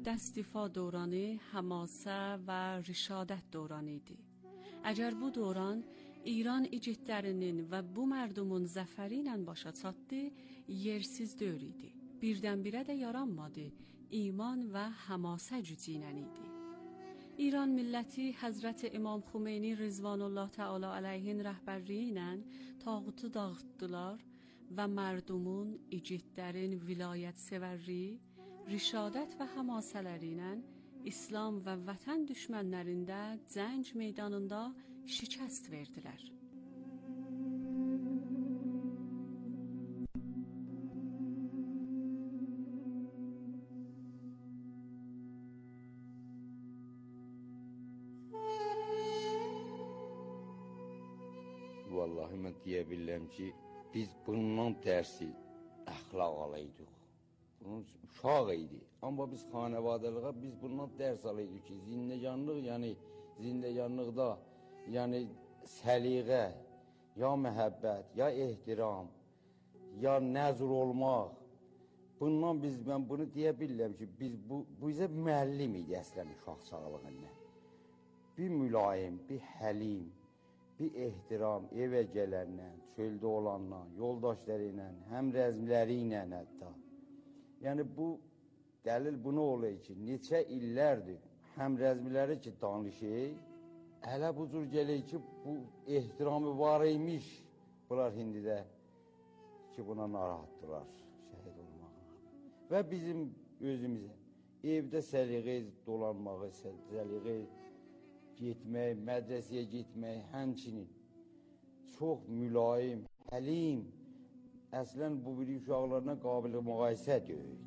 müqəddəs difa dövranı həmasə və rişadət dövranı idi. Əgər bu dövran İran igidlərinin və bu mərdumun zəfəri ilə başa çatdı, yersiz dövr idi. Birdən-birə də yaranmadı, iman və həmasə gücü ilə idi. İran milləti Həzrət İmam Xümeyni Rizvanullah Teala əleyhin rəhbərliyi ilə tağutu dağıtdılar və mərdumun, igidlərin vilayət sevərliyi, rişadət və həmasələri ilə İslam və vətən düşmənlərində cəng meydanında şikəst verdilər. Vallahi mən deyə bilirəm ki, biz bundan dərsi əxlaq alaydıq. Bunun uşaq idi. Amma biz xanəvadılığa biz bundan dərs alaydıq ki, zindəganlıqda, yəni səliqə, ya məhəbbət, ya ehtiram, ya nəzr olmaq. Bundan mən bunu deyə bilirəm ki, bu bizə müəllim idi əslən uşaq sağlığında. Bir mülayim, bir həlim, bir ehtiram evə gələnlə, çöldə olanla, yoldaşları ilə, həmrəzmləri ilə hətta. Yəni bu dəlil buna olur ki, neçə illərdir həmrəzmiləri ki danışır, hələ bu cür gəlir ki, bu ehtiramı var imiş. Bunlar hindidə ki, buna narahatdılar şəhid olmağına. Və bizim özümüzə evdə səliqə dolanmağı, səliqə getmək, mədrəsəyə getmək, həmçinin çox mülayim, həlim, əslən bu bir uşaqlarına qabil müqayisə deyildi.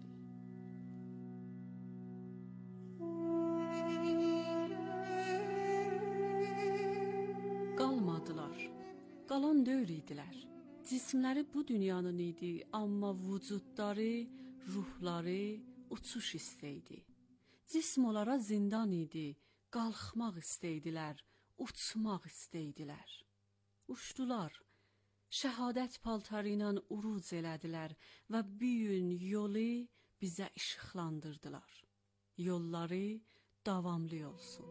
Qalmadılar, qalan dövr idilər. Cismləri bu dünyanın idi, amma vücudları, ruhları uçuş istəydi. Cism onlara zindan idi, qalxmaq istəydilər, uçmaq istəydilər. Uçdular, şəhadət paltarı ilə uruc elədilər və bir gün yolu bizə işıqlandırdılar. Yolları davamlı olsun.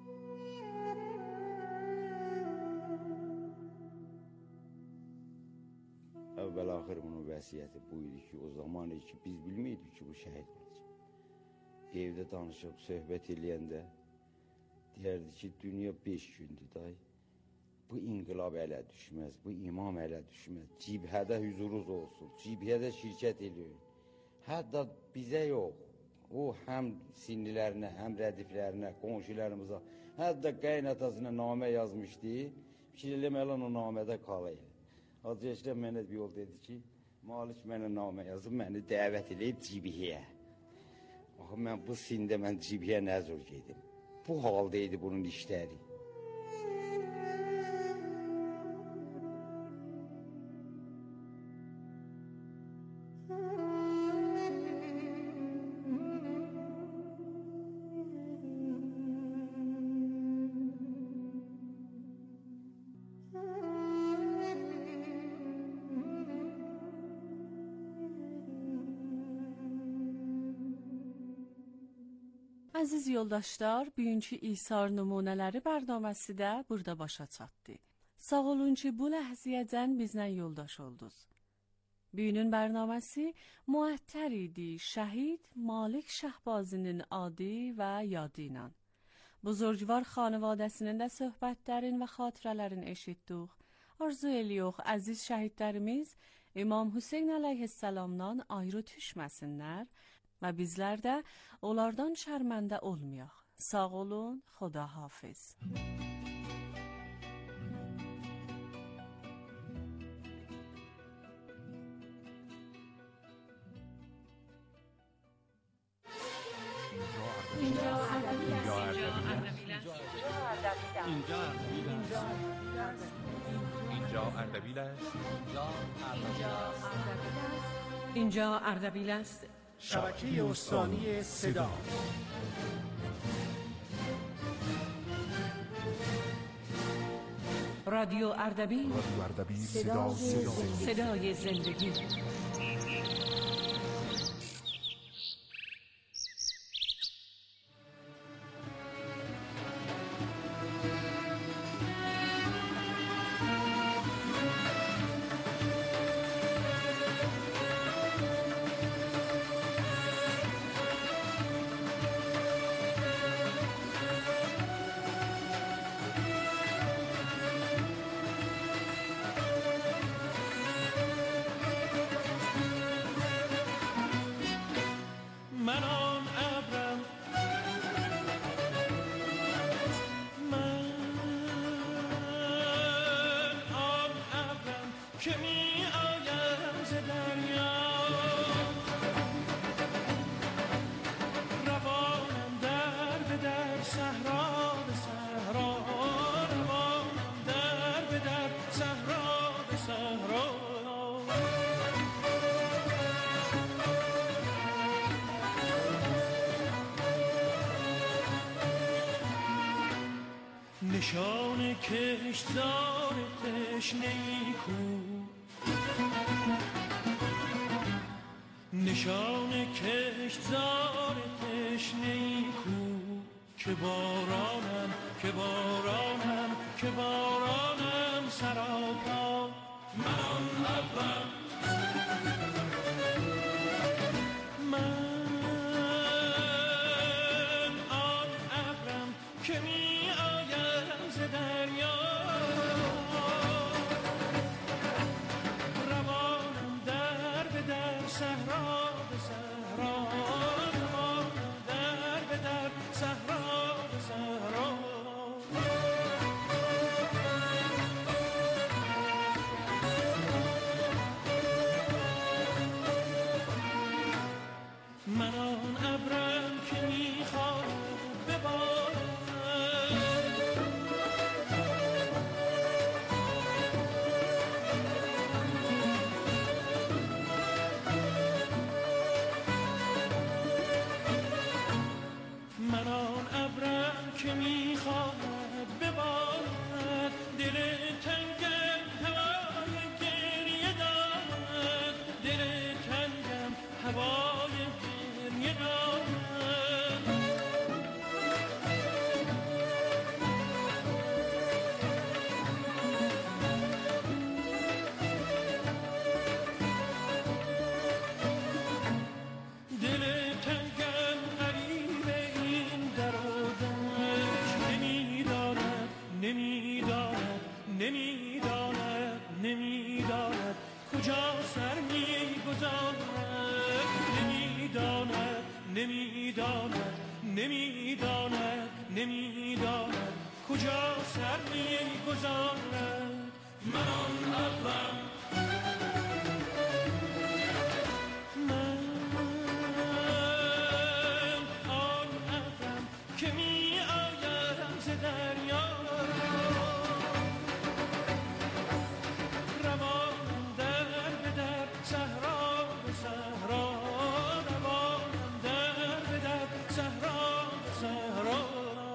Əvvəl-axır bunun vəsiyyəti bu idi ki, o zaman ki, biz bilmiydik ki, bu şəhid olacaq. Evdə danışıb, söhbət eləyəndə deyərdi ki, dünya 5 gündür, day. Bu inqilab ələ düşməz, bu imam ələ düşməz. Cibhədə hüzuruz olsun, cibhədə şirkət eləyin. Hətta bizə yox, o həm sinnilərinə, həm rədiflərinə, qonşularımıza, hətta qaynatasına namə yazmışdı. Fikir eləmələn o namədə qalaydı. Hacı Eşrəf mənə bir yol dedi ki, Malik mənə namə yazıb, məni dəvət eləyib cibhəyə. Axı, mən bu sində mən cibhəyə nə zor gedim. Bu halda idi bunun işləri. Əziz yoldaşlar, bugünkü İsar nümunələri bərnaməsi də burada başa çatdı. Sağ olun ki, bu ləhziyəcən bizlə yoldaş oldunuz. Bugünün bərnaməsi müəttər idi şəhid Malik Şəhbazinin adı və yadı ilə. Buzurgvar xanivadəsinin də söhbətlərin və xatirələrin eşitdik. Arzu edirik əziz şəhidlərimiz İmam Hüseyn əleyhissalamdan ayrı düşməsinlər və bizlər də onlardan şərməndə olmayaq. Sağ olun, Xuda hafiz. اینجا اردبیل است. شبکه استانی صدا. رادیو اردبیل. صدای زندگی. که می آیم ز دریا روانم در به در صحرا به صحرا روانم در به در صحرا به صحرا نشان کشتزار تشنه‌ای کو نشان کشتزار تشنه‌ای کو که بارانم که بارانم که بارانم سراپا من آن ابرم من آن ابرم که می آیم ز دریا روانم در به در صحرا به صحرا روانم در به در صحرا به صحرا من آن ابرم که می‌خواهد ببارد من آن ابرم که می‌خواهد ببارد دل تنگم هوای گریه دارد دل تنگم هوای گریه دارد دل تنگم غریب این در و دشت نمی‌داند نمی‌داند نمی‌داند نمی‌داند کجا سر می‌گذارد نمی‌داند نمی‌داند نمی‌داند نمی‌داند کجا سر می‌گذارد من آن ابرم من آن ابرم که می آیم ز دریا روانم در به در صحرا به صحرا روانم در به در صحرا به صحرا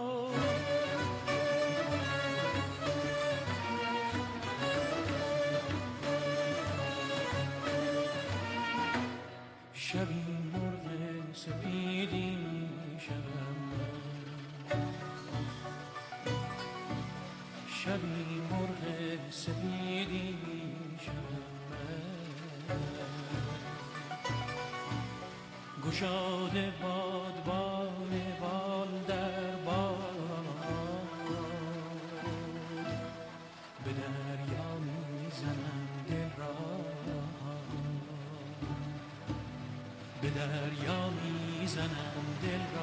شبی مرغ سپیدی شبم شبی مرغ سپیدی شبم گشاده بادبان بال در باد به دریا میزنم دل را به دریا میزنم دل را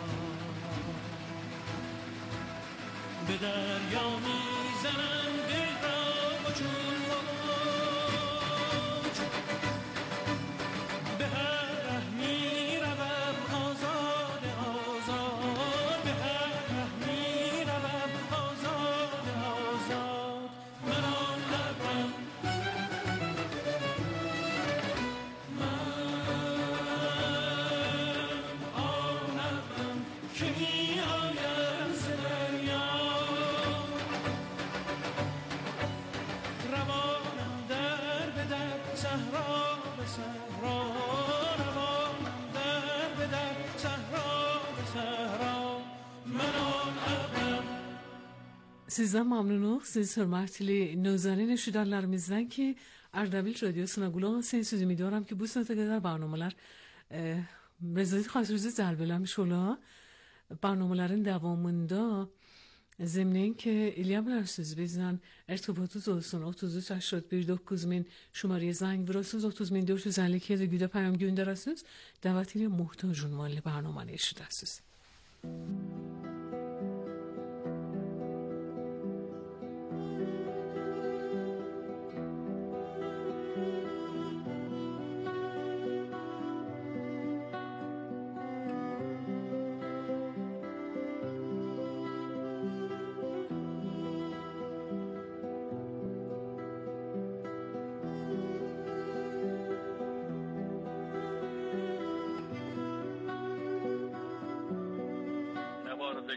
به دریا میزنم دل را با چون موج به هر ره میروم آزاد آزاد به هر ره میروم آزاد آزاد من آن ابرم که می آیم ز دریا روانم در به در صحرا به صحرا روانم در به در صحرا به صحرا من آن ابرم. Sizden memnunum. Siz hörmətli nözarinləşidirlərimizdən ki, Ardabil Radiosu'na qulaq asırsınız. Ümidiyorum ki bu saate kadar barnamalar رضایت خاطرزی جلب eləmiş ola. Barnamələrin davamında ضمن این که ایلیا bilərsiniz bizdən ارتباطınız olsun 33819000 şumariye زنگ براسınız 30452 də güdə پیام göndərəsiniz. Dəvət ilə muhtac ünvanlı barnamanı eşidəsiniz.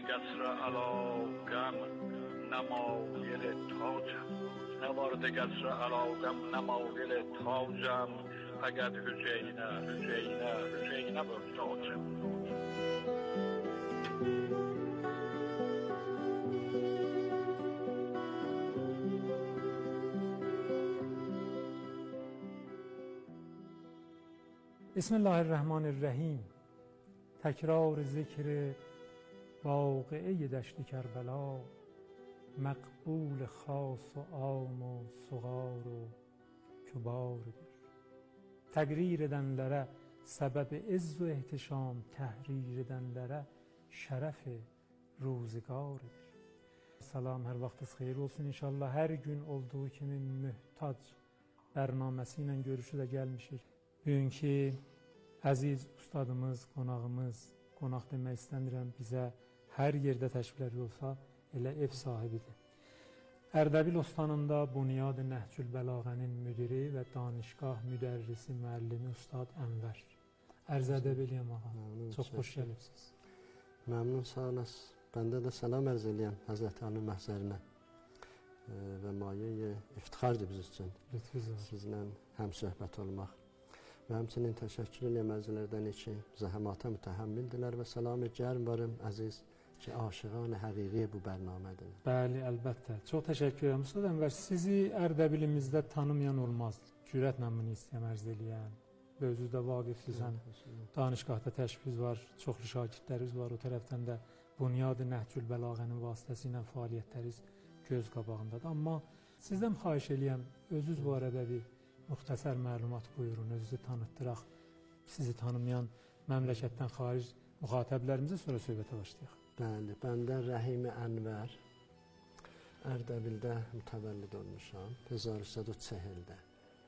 قصر علاقم نمایل تاجم نوارد قصر علاقم نمایل تاجم فقط Hüseyin'e muhtacım. بسم الله الرحمن الرحیم. تکرار ذکر واقعه دشت کربلا، مقبول خاص و عام و صغار و kübardır. Təqrir edənlərə səbəb-i izz və ehtişam, təhrir edənlərə şərəf-i ruzigardır. Salam, hər vaxtınız xeyir olsun inşallah. Hər gün olduğu kimi Mühtac bərnaməsi ilə görüşü də gəlmişik. Bugünkü əziz ustadımız, qonağımız, qonaq demək istəmirəm, bizə hər yerdə təşrifləri olsa elə ev sahibidir. Ərdəbil Ostanında Bunyad-ı Nəhcül Bəlağənin müdiri və danışqah müdərrisi, müəllimi Ustad Ənvər. Ərz ədəb eləyəm ağa. Çox xoş gəlibsiniz. Məmnun, sağ olasınız. Bəndə də salam ərz eləyəm Həzrəti Ali məhzərinə və maye iftixardır biz üçün sizlə həm söhbət olmaq. Və həmçinin təşəkkür eləyəm əzizlərdən ki, zəhəmata mütəhəmmildirlər və salam-ı gərm varım əziz ki, aşıqan həqiqi bu bərnamədir. Bəli, əlbəttə. Çox təşəkkür edirəm. Ustad Ənvər, sizi Ərdəbilimizdə tanımayan olmaz. Cürətlə bunu istəyəm ərz eləyəm. Və özünüz də vaqifsiniz, danışqahda təşrifiniz var, çoxlu şagirdləriniz var, o tərəfdən də Bunyad-ı Nəhcül Bəlağənin vasitəsi ilə fəaliyyətləriniz göz qabağındadır. Amma sizdən xahiş eləyəm, özünüz bu arada bir müxtəsər məlumat buyurun, özünüzü tanıtdıraq. Sizi tanımayan məmləkətdən xaric müxatəblərimizə sonra söhbətə başlayaq. Bəli, bəndə Rəhimi Ənvər, Ərdəbildə mütəvəllid olmuşam, 1340-də.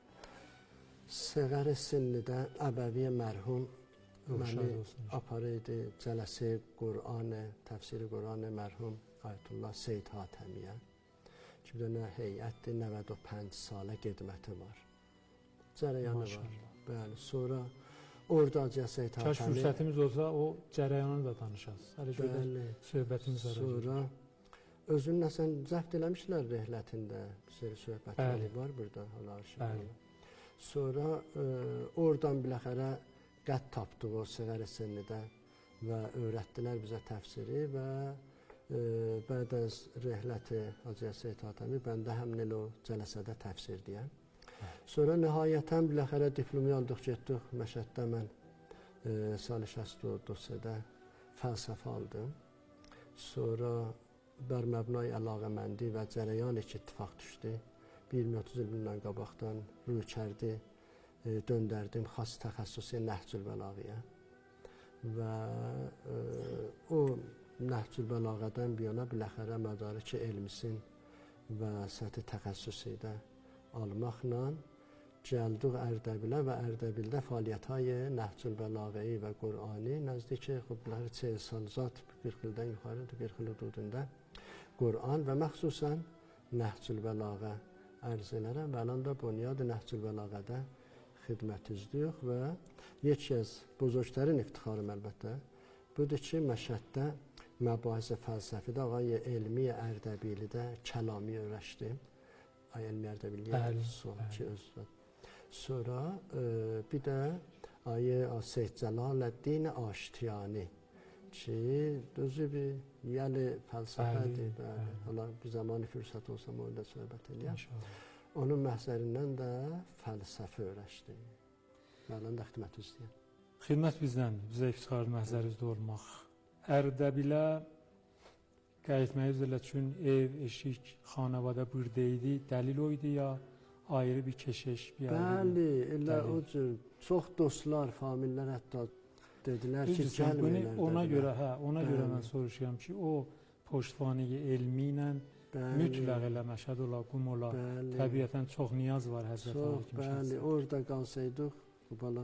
Səğər sinnidə Əbəviyyə mərhum məni aparıydı cələsi Qur'an-ı, təfsiri Qur'an-ı mərhum Ayətullah Seyyid Hatəmiyə. Ki, bir dənə heyətdir, 95 salə qidməti var. Cərəyanı var. Bəli, sonra orada Seyyid Hatəmi... Kaş fürsətimiz olsa, o cərəyanı da danışaq. Bəli, söhbətimiz var. Sonra özünün nəsən zəft eləmişlər rehlətində, söhbətləri var burada. Bəli. Sonra oradan biləxərə qəd tapdıq o Səğər sinnidə və öyrətdilər bizə təfsiri və bəd əz rehləti Hacı Seyyid Hatəmi bəndə həmnil o cələsədə təfsir deyən. Sonra nihayətən biləxərə diplomi aldıq, getdik Məşəddə mən salı 69-da fəlsəfə aldım. Sonra bər məbnay əlaqəməndi və cərəyan iki ittifaq düşdü. 20-30 il bundan qabaqdan rükərdi döndərdim xas təxəssüsi Nəhcül Bəlağəyə və o Nəhcül Bəlağədən bir yana biləxərə mədariki elmisin və səthi təxəssüsüdə almaqla gəldik Ərdəbilə və Ərdəbildə fəaliyyətə Nəhcül Bəlağəyi və Qur'ani nəzdiki 40 salzat 40 ildən yuxarıdır, 40 il hududunda Qur'an və məxsusən Nəhcül Bəlağə ərz elərəm və əlanda Bunyad-ı Nəhcül Bəlağədə xidmət izləyik və yeki az buzurglərin iftixarım əlbəttə budur ki, Məşəddə məbahis fəlsəfidə ağay elmi Ərdəbilidə kəlami öyrəşdim. Ay elmi Ərdəbiliyə sonra bir də ayı Seyyid Cəlaləddin Aştiyani ki, özü bir yəli fəlsəfədir. Bir zamanı fürsət olsam orada söhbət eləyəm. Onun məhzərindən də fəlsəfə öyrəşdim. Məndən də xidmət istəyəm. Xidmət bizdəndir, bizə iftixar məhzərinizdə olmaq. Ərdəbilə qayıtmaq üzrə üçün ev, eşik, xanəvadə burada idi, dəlil o idi ya ayrı bir keşiş? Bəli, elə o cür çox dostlar, famillər hətta dedilər ki, gəlməyilər. Ona görə mən soruşuram ki, o poştvanigi elmi ilə mütləq elə Məşəd ola, qum ola, təbiətən çox niyaz var Həzrət Ali kimi şəxsən. Bəli, orada qalsaydıq, bu bala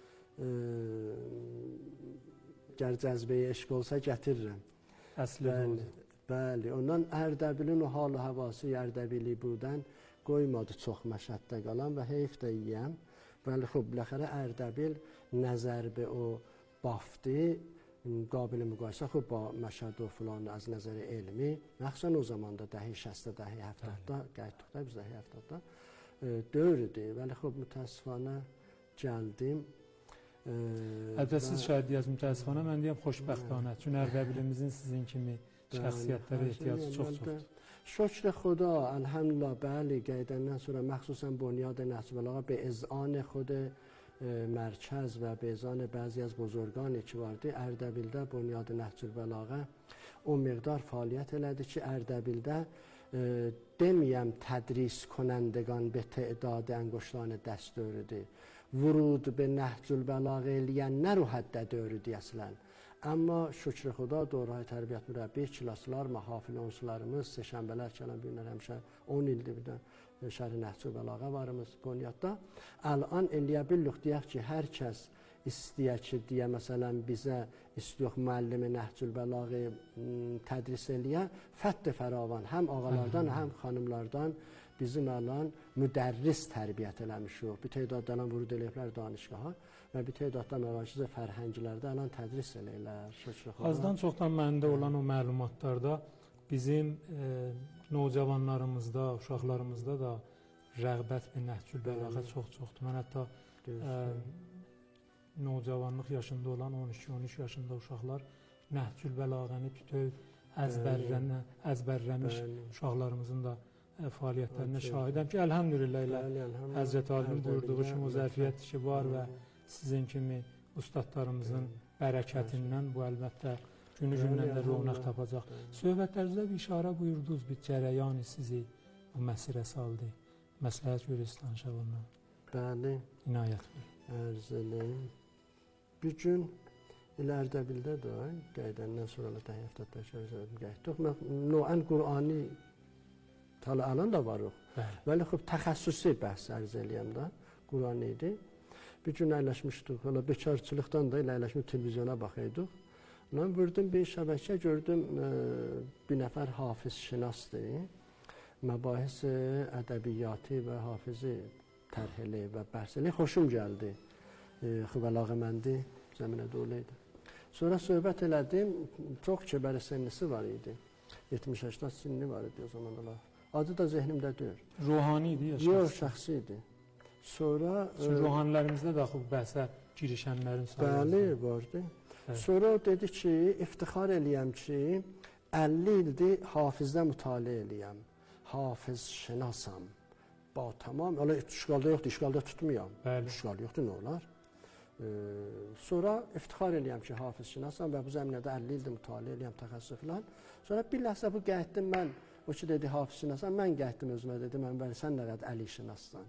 gəl cəzbəyə eşq olsa gətirirəm. Əsli oldu. Bəli, ondan Ərdəbilin o hal-ı havası Ərdəbili budən qoymadı çox Məşəddə qalan və heyf də yiyəm. Bəli, xub, biləxərə Ərdəbil nəzər be o bafdi قابل مقایسه خب با مشهد و فلان از نظر علمی مخصوصا o zamanda دهه 60 دهه 70 گرتوقتا biz دهه 70 dövrüdür. Vəli xub mütəəssifانə gəldim. Əlbəttə şayad deyəz mütəəssifانə, mən deyəm xoşbəxtanə. Çünki Ərdəbilimizin sizin kimi şəxsiyyətlərə ehtiyacı çox-çoxdur. شکر خدا الحمدلله بله گیدندن sonra مخصوصا بنیاد نهج البلاغه به اذعان خود مرکز و به اذعان بعضی از بزرگانی که vardı Ərdəbildə بنیاد نهج البلاغه o مقدار فعالیت elədi ki Ərdəbildə deməyəm tədris کنندگان به تعداد انگشتان دست dövrüdür. ورود به نهج البلاغه eləyən nə ruh həddə dövrüdür əslən. Amma şükür xuda doğruhay tərbiyyət mürəbbi, kilaslar, mahafil onsularımız, seşənbələr kələm günlər həmişə 10 ildir bir də şəri nəhcül bəlağa varımız Bonyadda. Əlan eləyə billuq deyək ki, hər kəs istəyək ki, deyə məsələn bizə istəyək müəllimi nəhcül bəlağı tədris eləyə, fədd fəravan, həm ağalardan, həm xanımlardan bizim əlan müdərris tərbiyyət eləmişik. Bir tədaddan vurud eləyiblər danışqaha və bir tədaddan mərakiz fərhənglərdə əlan tədris eləyirlər. Azdan çoxdan məndə olan o məlumatlarda bizim növcavanlarımızda, uşaqlarımızda da rəğbət və nəhcül bəlağa çox-çoxdur. Mən hətta növcavanlıq yaşında olan 12-13 yaşında uşaqlar nəhcül bəlağəni bütöv əzbərləmiş uşaqlarımızın da fəaliyyətlərinə şahidəm ki, əlhamdülillah ilə Həzrət Alimin buyurduğu kimi o zərfiyyət ki var və sizin kimi ustadlarımızın bərəkətindən bu əlbəttə günü-gündən də ronaq tapacaq. Söhbətlərinizdə bir işarə buyurdunuz, bir cərəyanı sizi bu məsirə saldı. Məsləhət görürsünüz danışaq ondan. Bəli. İnayət buyur. Ərz eləyim. Bir gün elə Ərdəbildə də qeydəndən sonra da həftədə şəhərdə gəldik. Noən Qur'ani Talə alan da varıq. Vəli xub təxəssüsi bəhs ərz eləyəm də Qur'ani idi. Bir gün əyləşmişdik. Hələ bekarçılıqdan da əyləşmiş televizyona baxırdıq. Mən vurdum bir şəbəkə gördüm bir nəfər hafiz şinasdır. Məbahis ədəbiyyatı və hafizi tərhili və bəhsili xoşum gəldi. Xübəlağı-məndi zəminə dolu idi. Sonra söhbət elədim. Çox kəbəri sinnisi var idi. 70-80 sinni var idi o zamanlar. Adı da zehnimdə deyil. Ruhani idi ya? Yox, şəxsi idi. Sonra ruhanilərimizdə də bu bəhsə girişənlərin sayı bəli, vardı. Sonra o dedi ki, iftixar eləyəm ki, 50 ildir hafizdə mütaliə eləyəm. Hafiz şinasam. Ba tamam, öyle işgalda yoxdur, işgalda tutmayam. İşgal yoxdur, nə olar? Sonra iftixar eləyəm ki, hafiz şinasam və bu zəminədə 50 ildir mütaliə eləyəm, təxəssüs filan. Sonra bir ləhsə bu gəldim mən, o ki dedi hafiz şinasam, mən gəldim özümə dedim, mən bəli, sən nə qədər əli şinassan.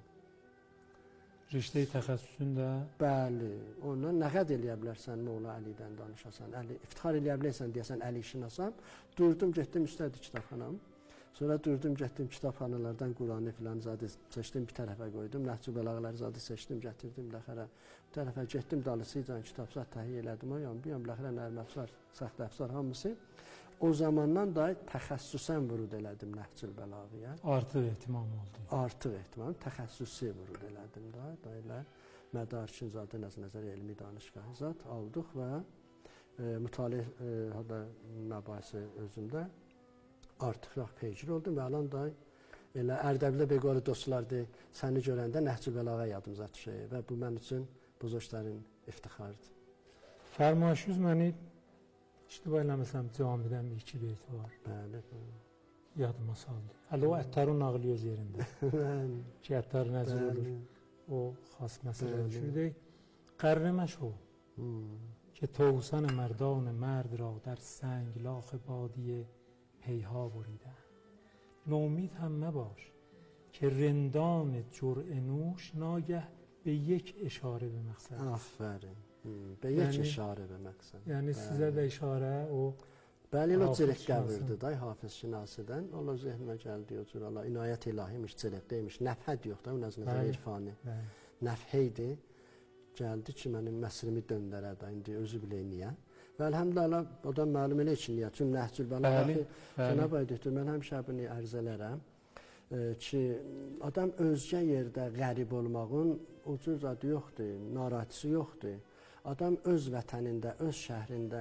Riştəyi təxəssüsündə? Bəli, ondan nə qəd eləyə bilərsən, Moğla Əlidən danışasan, iftixar eləyə bilərsən deyəsən əli şinasam. Durdum, getdim üstədir kitabxanam. Sonra durdum, getdim kitabxanalardan Qur'anı filan zadı seçdim, bir tərəfə qoydum. Nəhcül bəlağələri zadı seçdim, gətirdim ləxərə. Bir tərəfə getdim, dalısıyla kitabsat təhiyyə elədim. O yan, bir yan ləxərə nərməfsar, saxta əfsar hamısı. O zamandan da təxəssüsən vurud elədim Nəhcül bəlağəyə. Artıq ehtimam oldu. Artıq ehtimam, təxəssüsi vurud elədim da. Elə mədarkin zadı nəzər elmi danışqahı zat aldıq və mütaliə məbahisi özümdə artıq peygir oldum və alan da elə Ərdəbildə beqoru dostlardır, səni görəndə Nəhcül bəlağə yadımıza düşür və bu mən üçün buzuşların iftixardır. Fərmayışınız məni iştiba eləməsəm camidən bir iki beyt var. Bəli. Yadıma saldı. Hələ o əttarın nağılı öz yerində. Ki əttar nəzir olur. O xas məsələ düşürdük. Qərriməş o. Ki توسن مردان مرد را در سنگ لاخ بادیه پیها بریده. نومید هم مباش که رندان جرعه نوش ناگه به یک اشاره به مقصد. آفرین. به یک اشاره به مقصد. Yəni sizə də işarə o Bəli, o çelik qəbirdir day hafiz şinasıdan. Allah zehnimə gəldi o cür Allah inayət ilahiymiş, çelikdəymiş. Nəfhəd yox da, o nəzər irfani. Nəfheydi. Gəldi ki, mənim məsrimi döndərə də indi özü bilə niyə. Və əlhəmdülillah o da məlum elə ki, niyə? Çünki Nəhcül bəlağə Cənab Aydətdir, mən həmişə bunu ərz elərəm ki, adam özgə yerdə qərib olmağın ucuz adı yoxdur, narahatçısı yoxdur. Adam öz vətənində, öz şəhrində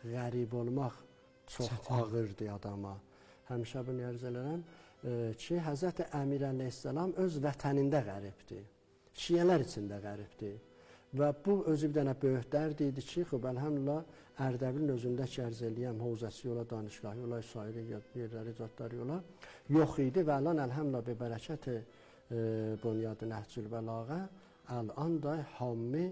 qərib olmaq çox ağırdır adama. Həmişə bunu ərz edirəm ki, Həzrət Əmir əleyhissalam öz vətənində qəribdir. Şiyələr içində qəribdir. Və bu özü bir dənə böyük dərd idi ki, xub əlhəmdülillah Ərdəbilin özündə ki, ərz eləyəm, Hovzəsi yola, Danışgahı yola, sair yerləri, zətləri yola yox idi və əlan əlhəmdülillah be bərəkət Bunyad-ı Nəhcül Bəlağə əlan da hammi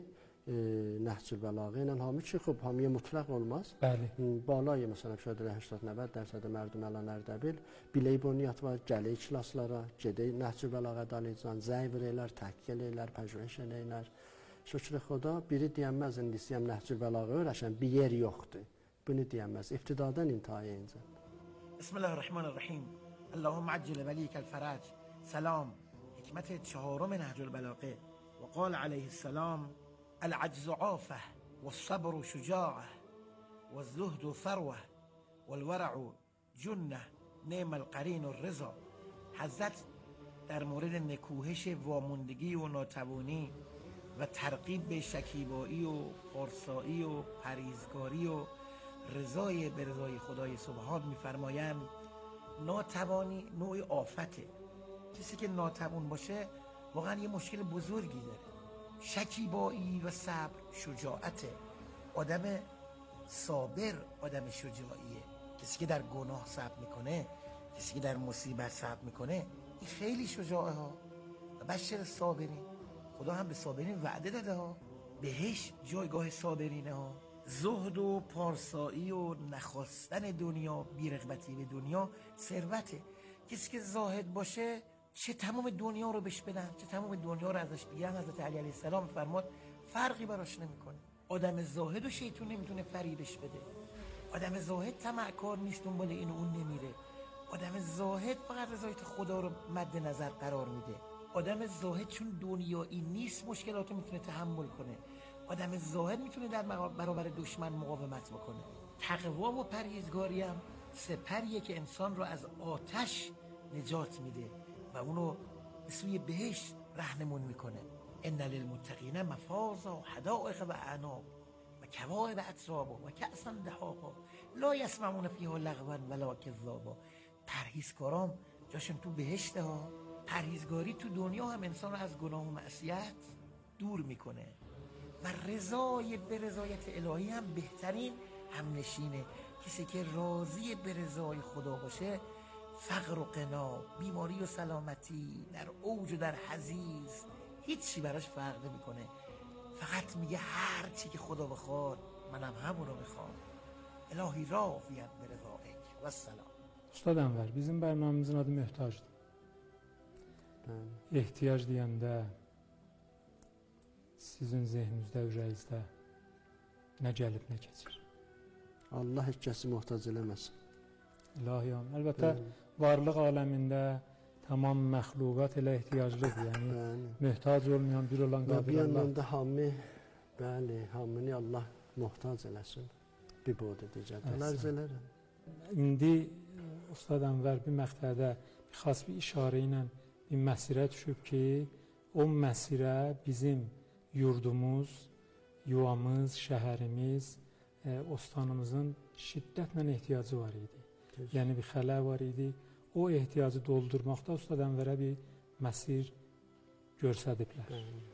Nəhcül Bəlağə ilə hamı ki, xub hamiyə mutlaq olmaz. Bəli. Balaya məsələn şöyle 80-90% mərdum əlan Ərdəbil biləy Bunyad var, gələ iklaslara, gedək Nəhcül Bəlağə dalaycan, zəy verəylər, təhkil eləylər, pəjvəş eləylər. Şükür Xuda biri deyənməz, indi istəyəm Nəhcül Bəlağə öyrəşəm, bir yer yoxdur. Bunu deyənməz, ibtidadan intihaya incə. Bismillahirrahmanirrahim. Allahumma accil velikal faraj. Salam. Hikmet çهارم نهج البلاغه وقال عليه السلام العجز عافه والصبر شجاعه والزهد ثروه والورع جنه نعم القرین الرضا. حضرت در مورد نکوهش واموندگی و ناتوانی و ترغیب به شکیبایی و پارسایی و پرهیزگاری و رضای به رضای خدای سبحان می‌فرمایند ناتوانی نوع آفته. کسی که ناتوان باشه واقعا یه مشکل بزرگی داره. شکیبایی و صبر شجاعته. آدم صابر آدم شجاعیه. کسی که در گناه صبر میکنه، کسی که در مصیبت صبر میکنه، این خیلی شجاعه ها. و بشر صابرین، خدا هم به صابرین وعده داده ها، بهش جایگاه صابرینه ها. زهد و پارسایی و نخواستن دنیا، بی‌رغبتی به دنیا ثروته. کسی که زاهد باشه چه تمام دنیا رو بهش بدن، چه تمام دنیا رو ازش بگیرن، حضرت علی علیه السلام فرمود فرقی براش نمیکنه. آدم زاهد و شیطون نمیتونه فریبش بده. آدم زاهد طمعکار نیست، دنبال این و اون نمیره. آدم زاهد فقط رضایت خدا رو مد نظر قرار میده. آدم زاهد چون دنیایی نیست مشکلات رو میتونه تحمل کنه. آدم زاهد میتونه در برابر دشمن مقاومت بکنه. تقوا و پرهیزگاری هم سپریه که انسان رو از آتش نجات میده و اونو به سوی بهشت راهنمون میکنه. ان للمتقین مفازا و حدائق و اعناب و کواعب اترابا و کأسا دهاقا لا یسمعون فیها لغوا ولا کذابا. پرهیزکاران جاشون تو بهشته ها. پرهیزگاری تو دنیا هم انسان رو از گناه و معصیت دور میکنه و رضای به رضایت الهی هم بهترین همنشینه. کسی که راضی به رضای خدا باشه فقر و غنا، بیماری و سلامتی، در اوج و در حضیض هیچی براش فرق نمیکنه. فقط میگه هر چی که خدا بخواد منم همونو میخوام. الهی راضیم به رضایک و السلام. Ustad Ənvər, bizim bərnamemizin adı möhtacdır. Ehtiyac deyəndə sizin zehninizdə, ürəyinizdə nə gəlib, nə keçir? Allah heç kəsi möhtac eləməsin. İlahiyam. Əlbəttə, varlıq aləmində tamam məxluqat elə ehtiyaclıdır. Yəni, möhtac olmayan, bir olan qabil Allah. Bir yandan da hamı, bəli, hamını Allah möhtac eləsin. Bir boğdu deyəcəkdir. Ərz elərəm. İndi Ustad Ənvər bir məqtədə xas bir işarə ilə bir məsirə düşüb ki, o məsirə bizim yurdumuz, yuvamız, şəhərimiz, ostanımızın şiddətlə ehtiyacı var idi. Yəni bir xələ var idi. O ehtiyacı doldurmaqda Ustad Ənvərə bir məsir görsədiblər.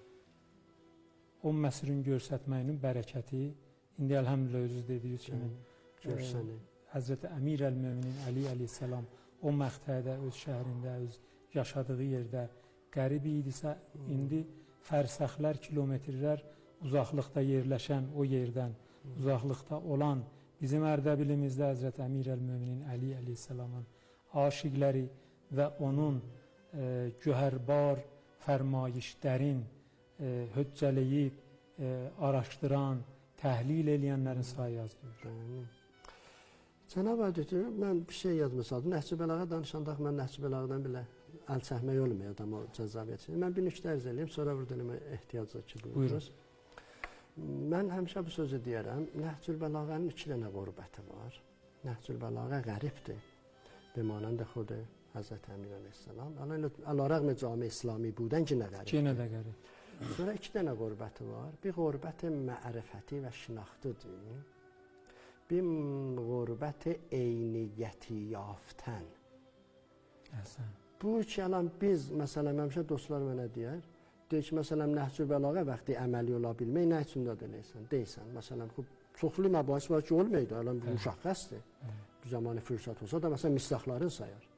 O məsirin görsətməyinin bərəkəti indi əlhəmdülillah özünüz dediyiniz kimi Həzrəti Əmir əl-Möminin Əli əleyhissalam o məqtədə, öz şəhərində, öz yaşadığı yerdə qərib idisə, indi fərsəxlər, kilometrlər uzaqlıqda yerləşən o yerdən, uzaqlıqda olan bizim Ərdəbilimizdə Həzrəti Əmir əl-Möminin Əli əleyhissalamın aşiqləri və onun göhərbar, fərmayişlərin höccələyib, araşdıran, təhlil eləyənlərin sayı azdır. Cənab Ədəti, mən bir şey yazmışam. Nəhcü Bəlağə danışandaq mən Nəhcü Bəlağədən belə əl çəkmək olmuyor adam o cəzaviyyəti. Mən bir nüktə ərz edeyim, sonra burada eləmə ehtiyacı ki buyururuz. Mən həmişə bu sözü deyərəm. Nəhcü Bəlağənin 2 dənə qurbəti var. Nəhcü Bəlağə qəribdir. به مانند خود حضرت امیر علیه السلام علیرغم جامعه اسلامی بودن که نگره sonra 2 dənə qurbəti var. Bir qurbəti mərifəti və şinaxtıdır. bir qürbət eyniyyəti yaftən. Bu ki, alam biz, məsələn, həmişə dostlar mənə deyər, deyir ki, məsələn, Nəhcül Bəlağa vaxtı əməli ola bilmək, nə üçün də deyirsən? Məsələn, çoxlu məbahis var ki, olmaydı, alam bu müşəxxəsdir. Bu zamanı fürsət olsa da, məsələn, misdaqların sayar.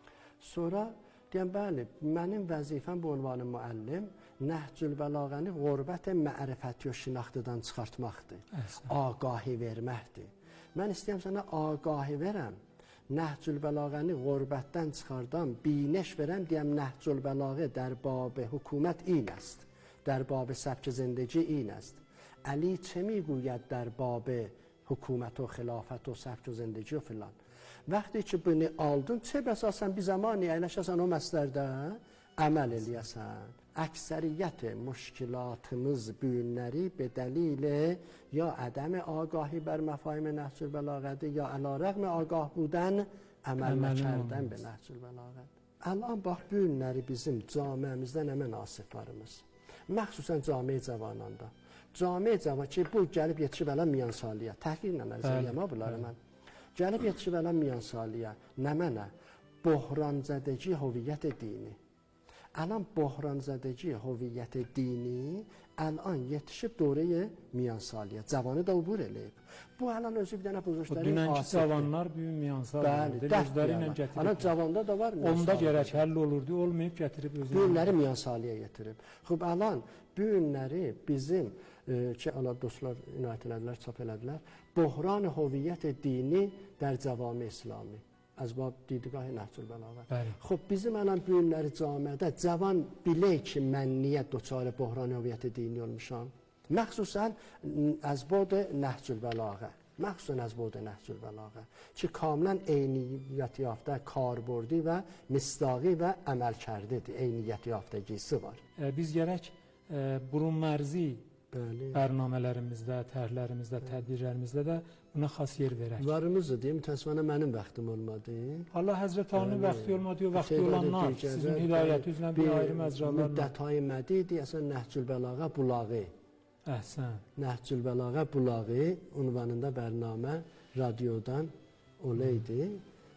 Sonra, deyəm, bəli, mənim vəzifəm bu ünvanı müəllim, Nəhcül Bəlağəni qürbət mərifəti və şinaxtıdan çıxartmaqdır, ağahi verməkdir. Mən istəyəm sənə ağahi verəm, Nəhcül Bəlağəni qürbətdən çıxardan, biniş verəm, deyəm, Nəhcül Bəlağı dərbab hükümət in است, dərbab səbk zindگی in است. علی چه میگوید در باب حکومت و خلافت و سبک و زندگی و فلان. وقتی که bunu aldın, çə bəsasən bir zaman əyləşəsən o məslərdə əməl eləyəsən. Əksəriyyət müşkilatımız bu günləri be dəlil ya ədəm ağahi bər məfaim Nəhcül Bəlağədir ya əlarəğm ağah budən əməl nəkərdən be Nəhcül Bəlağədir. Əlan bax bu günləri bizim camiəmizdə nə münasiblərimiz. Məxsusən cami cavananda. Cami cavan ki, bu gəlib yetişib ələn Miyansaliyə. Təhqirlə ərzəliyəm ha bunları mən. Gəlib yetişib ələn Miyansaliyə. Nə mənə? Bohranzədəci hoviyyət dini. Ələn bohranzədəci hoviyyət dini ələn yetişib dorəyə Miyansaliyə. Cavanı da ubur eləyib. Bu ələn özü bir dənə buzuşların asıqdır. Dünənki cavanlar büyük Miyansaliyə. Gözləri ilə gətirib. Ələn cavanda da var Miyansaliyə. Onda gərək həll olurdu, olmayıb gətirib özünü. Bu günləri Miyansaliyə gətirib. Xub, ələn bu günləri bizim ki, Allah dostlar inayət elədilər, çap elədilər. Bohran hoviyyət dini در cavami İslami. از bab دیدگاه Nəhcül Bəlağə. Xub, bizim ələn bu günləri camiədə cavan bilək ki, mən niyə doçarı bohran hoviyyət dini olmuşam? Məxsusən az bod Nəhcül Bəlağə. Məxsusən az bod Nəhcül Bəlağə. Ki, kamilən eyniyyət yaftə karbordی və misdaqi və əməl kərdidir. Eyniyyət yaftəgisi var. Biz gərək burun mərzi bərnamələrimizdə, tərlərimizdə, tədbirlərimizdə də buna xas yer verək. Varımızdır deyim, təsvənə mənim vaxtım olmadı. Allah Həzrət Alinin vaxtı olmadı, vaxtı olanlar, sizin hidayəti üzrə bir ayrı məzralarla. Müddət-i mədi deyəsən Nəhcül Bəlağa bulağı. Əhsən. Nəhcül Bəlağa bulağı unvanında bərnamə radiodan olaydı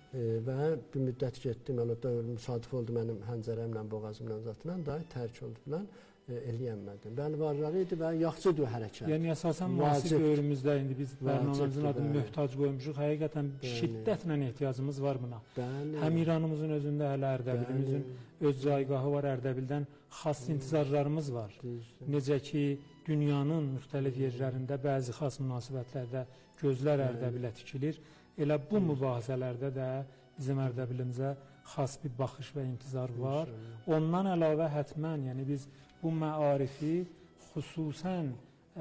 və bir müddət getdim, müsadif oldu mənim həncərəmlə, boğazımla zatla da tərk oldu filan. Eləyənmədim. Bəli, varları idi və yaxçıdır hərəkət. Yəni, əsasən müasir dövrümüzdə indi biz bərnaməmizin adını möhtac qoymuşuq. Həqiqətən şiddətlə ehtiyacımız var buna. Həm İranımızın özündə hələ Ərdəbilimizin öz caygahı var, Ərdəbildən xas intizarlarımız var. Necə ki, dünyanın müxtəlif yerlərində bəzi xas münasibətlərdə gözlər Ərdəbilə tikilir. Elə bu mübahisələrdə də bizim Ərdəbilimizə xas bir baxış və intizar var. Ondan əlavə hətmən, yəni biz bu məarifi xüsusən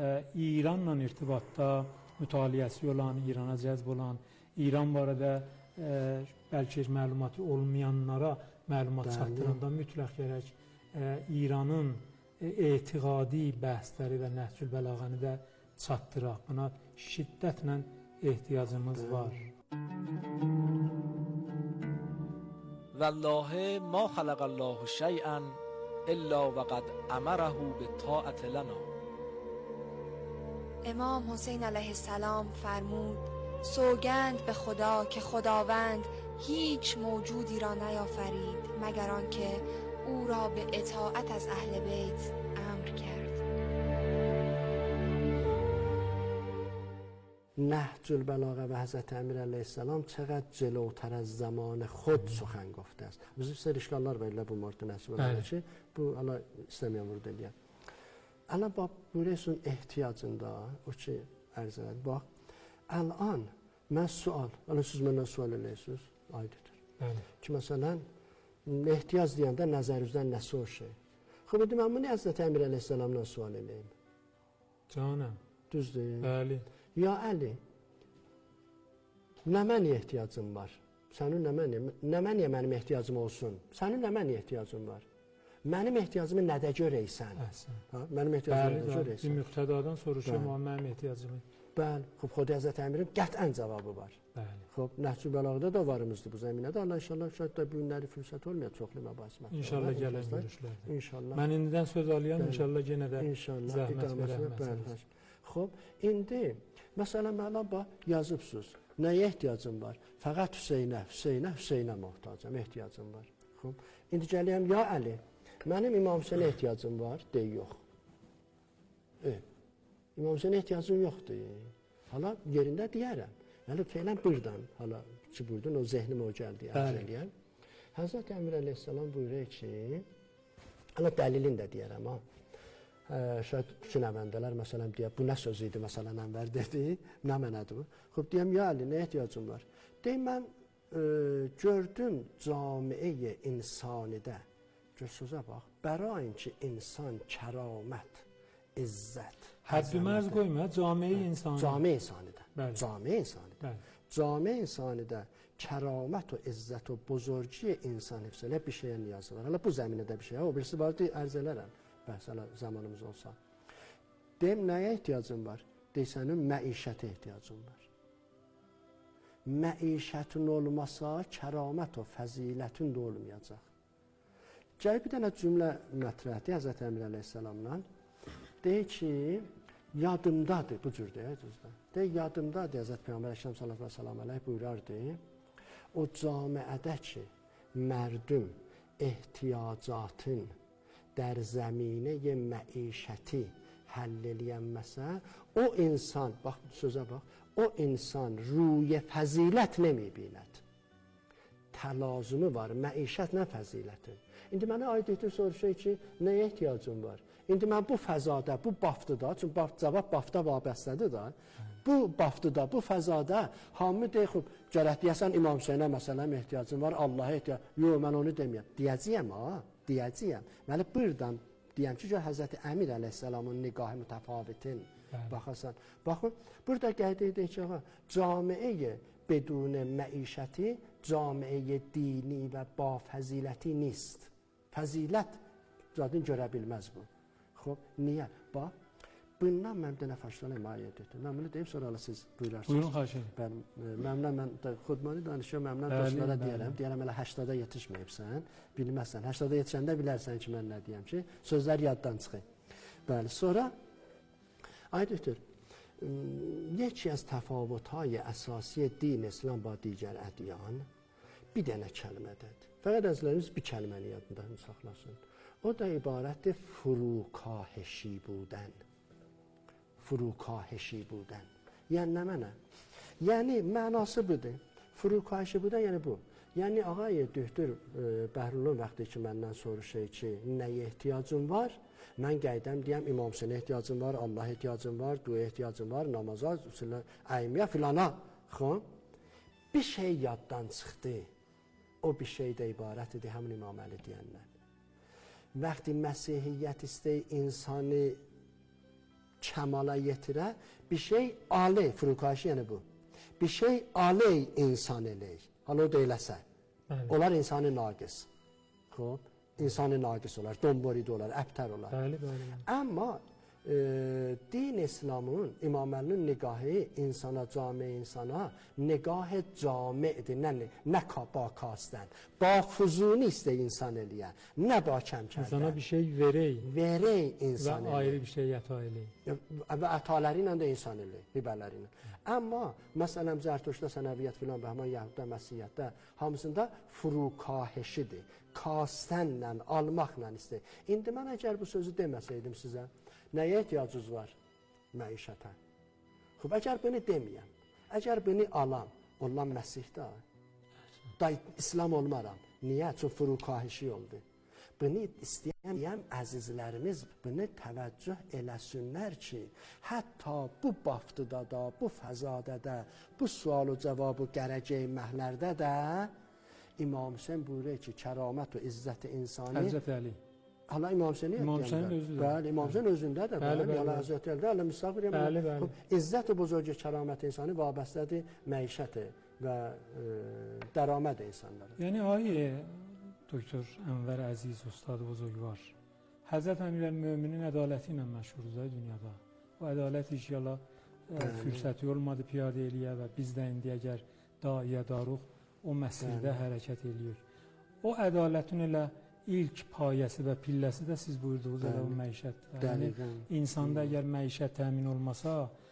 İranla irtibatda mütaliəsi olan, İrana cəzb olan, İran barədə bəlkə məlumatı olmayanlara məlumat çatdıranda mütləq gərək İranın etiqadi bəhsləri və Nəhcül Bəlağəni də çatdıraq. Buna şiddətlə ehtiyacımız var. والله ما خلق الله شيئا الا وقد امره بالطاعة لنا. امام حسین علیه السلام فرمود سوگند به خدا که خداوند هیچ موجودی را نیافرید مگر آنکه او را به اطاعت از اهل بیت امر کرد. Nəhcül Bəlağə və Həzrət Əmir əleyhissalam çəqəd cəlotər az zaman xod suxən qofdə است. Bizim sər işgallar verirlər bu mördə Nəhcül Bəlağə ki, bu Allah istəməyən vurdu eləyən. Ələ bax, bürəsun ehtiyacında, o ki, ərz elədi, bax, əl-an, mən sual, ələ siz məndən sual eləyirsiniz, aydıdır. Ki, məsələn, ehtiyac deyəndə nəzərinizdən nəsə o şey. Xub, mən bunu Həzrət Əmir əleyhissalamdan sual eləyim. Canım. Düzdür. Bəli. Ya Əli, nə mənə ehtiyacım var? Sənin nə mənə mənim ehtiyacım olsun? Sənin nə mənə ehtiyacım var? Mənim ehtiyacımı nədə görəysən? Mənim ehtiyacımı nədə görəysən? Bir müqtədadan soruşum, mənim ehtiyacımı. Bəli, xub, Xudi Həzrət Əmirin qətən cavabı var. Xub, Nəhcül Bəlağda da varımızdır bu zəminədə. Allah inşallah şəhid də bu günləri fürsət olmayaq, çoxlu məbahismət. İnşallah gələn görüşlərdə. İnşallah. Mən indidən söz alıyan, inşallah yenə də zəhmət verəməzsiniz. Xub, indi Məsələn, mənə yazıbsınız. Nəyə ehtiyacım var? Fəqət Hüseynə muhtacam, ehtiyacım var. İndi gələyəm, ya Əli, mənim İmam Hüseynə ehtiyacım var, deyil, yox. İmam Hüseynə ehtiyacım yoxdur. Hala yerində deyərəm. Yəni, feylən buradan, hala ki, buradan o zehnim o gəldi, eləyəm. Həzrət Əmir əleyhissalam buyuruyor ki, hala dəlilin də deyərəm, ha. Şayad bütün əvəndələr, məsələn, deyək, bu nə söz idi, məsələn, Ənvər dedi, nə mənədir bu? Xub, deyəm, ya Əli, nə ehtiyacım var? Deyim, mən gördüm camiə insanidə, gör sözə bax, bərain ki, insan kəramət, izzət. Həddi mərz qoyma, camiə insanidə. Camiə insanidə, camiə insanidə. Camiə insanidə kəramət o izzət o buzurgiyə insan hifzələ bir şeyə niyazı var. Hala bu zəminədə bir şey, o birisi var, ərz elərəm. Bəhsələ zamanımız olsa. Deyim, nəyə ehtiyacım var? Deysənin məişətə ehtiyacım var. Məişətin olmasa, kəramət o fəzilətin də olmayacaq. Gəlib bir dənə cümlə mətrəhdi Həzrət Əmir əleyhissalamla. Deyir ki, yadımdadır, bu cür deyək, deyir, yadımdadır Həzrət Peyğəmbər Əkrəm sallallahu əleyhi və səlləm buyurardı, o camiədə ki, mərdum ehtiyacatın در زمینه معیشتی حل eləyənməsə, o insan, bax sözə bax, o insan ruy fəzilət nemibiləd. Təlazümü var, məişət nə fəzilətin? İndi mənə aid etdir soruşur ki, nəyə ehtiyacım var? İndi mən bu fəzada, bu baftıda, çünki cavab bafta vabəstədir da, bu baftıda, bu fəzada hamı deyib, gərək deyəsən İmam Hüseynə məsələm ehtiyacım var, Allah'a ehtiyacım, yox, mən onu deməyəm. Deyəcəyəm, ha? Deyəcəyəm. Məli, buradan deyəm ki, Həzrəti Əmir əleyhissalamın niqahı mütəfavitin. Baxasan, baxın, burada qeyd edək ki, camiə bedun məişəti, camiə dini və ba fəziləti nist. Fəzilət zaten görə bilməz bu. Xob, niyə? Bax, bundan mən bir dənə fəşlələ mahiyyət etdim. Mən bunu deyim, sonra siz buyurarsınız. Buyurun, xahiş edin. Mən xudmani danışıyorum, məmnən dostlara deyərəm. Deyərəm, elə 80-da yetişməyibsən, bilməzsən. 80-da yetişəndə bilərsən ki, mən nə deyəm ki, sözlər yaddan çıxır. Bəli, sonra, aydındır, yeki az təfavutay əsasiyə din İslam ba digər ədyan bir dənə kəlmədədir. Fəqət əzlərimiz bir kəlməni yadında saxlasın. O da ibarətdir furukaheşi budən. Furukaheşi budən. Yəni nə mənə? Yəni mənası budur. Furukaheşi budən yəni bu. Yəni ağay doktor Bəhrulun vaxtı ki məndən soruşur ki, nəyə ehtiyacın var? Mən qeydəm deyəm İmam Hüseynə ehtiyacım var, Allah ehtiyacım var, duaya ehtiyacım var, namaza, əymiyə filana. Bir şey yaddan çıxdı. O bir şeydə ibarət idi həmin İmam Əli deyənlər. Vaxtı Məsihiyyət istəyi insanı kəmala yetirə, bir şey aley, furukaşı yəni bu. Bir şey aley insan eləyik. Hala o da eləsə. Onlar insanı naqis. Xob, insanı naqis olar, domborid olar, əbtər olar. Amma din İslamın, İmam Əlinin niqahı insana, cami insana niqahı camidir. Nə bakasdən. Bafuzuni istəyir insan eləyə. Nə bakəmkəldən. İnsana bir şey verək. Verək insan eləyə. Və ayrı bir şey əta eləyək. Və ətaləri ilə də insan eləyək, ribələri ilə. Amma məsələn Zərtuşda, Sənəviyyət filan, Bəhman, Yəhudda, Məsihiyyətdə hamısında furukaheşidir. Kastənlə, almaqla istəyir. İndi mən əgər bu sözü deməsəydim sizə, nəyə ehtiyacınız var? Məişətə. Xub, əgər bunu deməyəm, əgər bunu alam, olan Məsihdə, İslam olmaram. Niyə? Çox furukaheşi oldu. Bunu istəyəm, əzizlərimiz bunu təvəccüh eləsinlər ki, hətta bu baftıda da, bu fəzada da, bu sual-ı cavabı gələcək məhlərdə də İmam Hüseyin buyuruyor ki, kəramət və izzət-i insani Həzrət Əli. Hala İmam Hüseyin'i İmam Hüseyin'in özüdür. Bəli, İmam Hüseyin özündədir. Bəli, Həzrət Əlidə, Allah müstəqbir. Bəli, bəli. İzzət-i buzurgi kəramət insani vabəstədir məişəti və dəraməd insanları. Yəni, Doktor Ənvər Əziz, Ustad Buzurgvar, Həzrət Əmir-əl-Möminin ədaləti ilə məşhurdur dünyada. O ədalət inşallah fürsəti olmadı piyadə eləyə və biz də indi əgər daiyə darıq, o məsirdə hərəkət eləyirik. O ədalətin elə ilk payəsi və pilləsi də siz buyurduğunuz elə o məişətdir. Yəni, insanda əgər məişət təmin olmasa,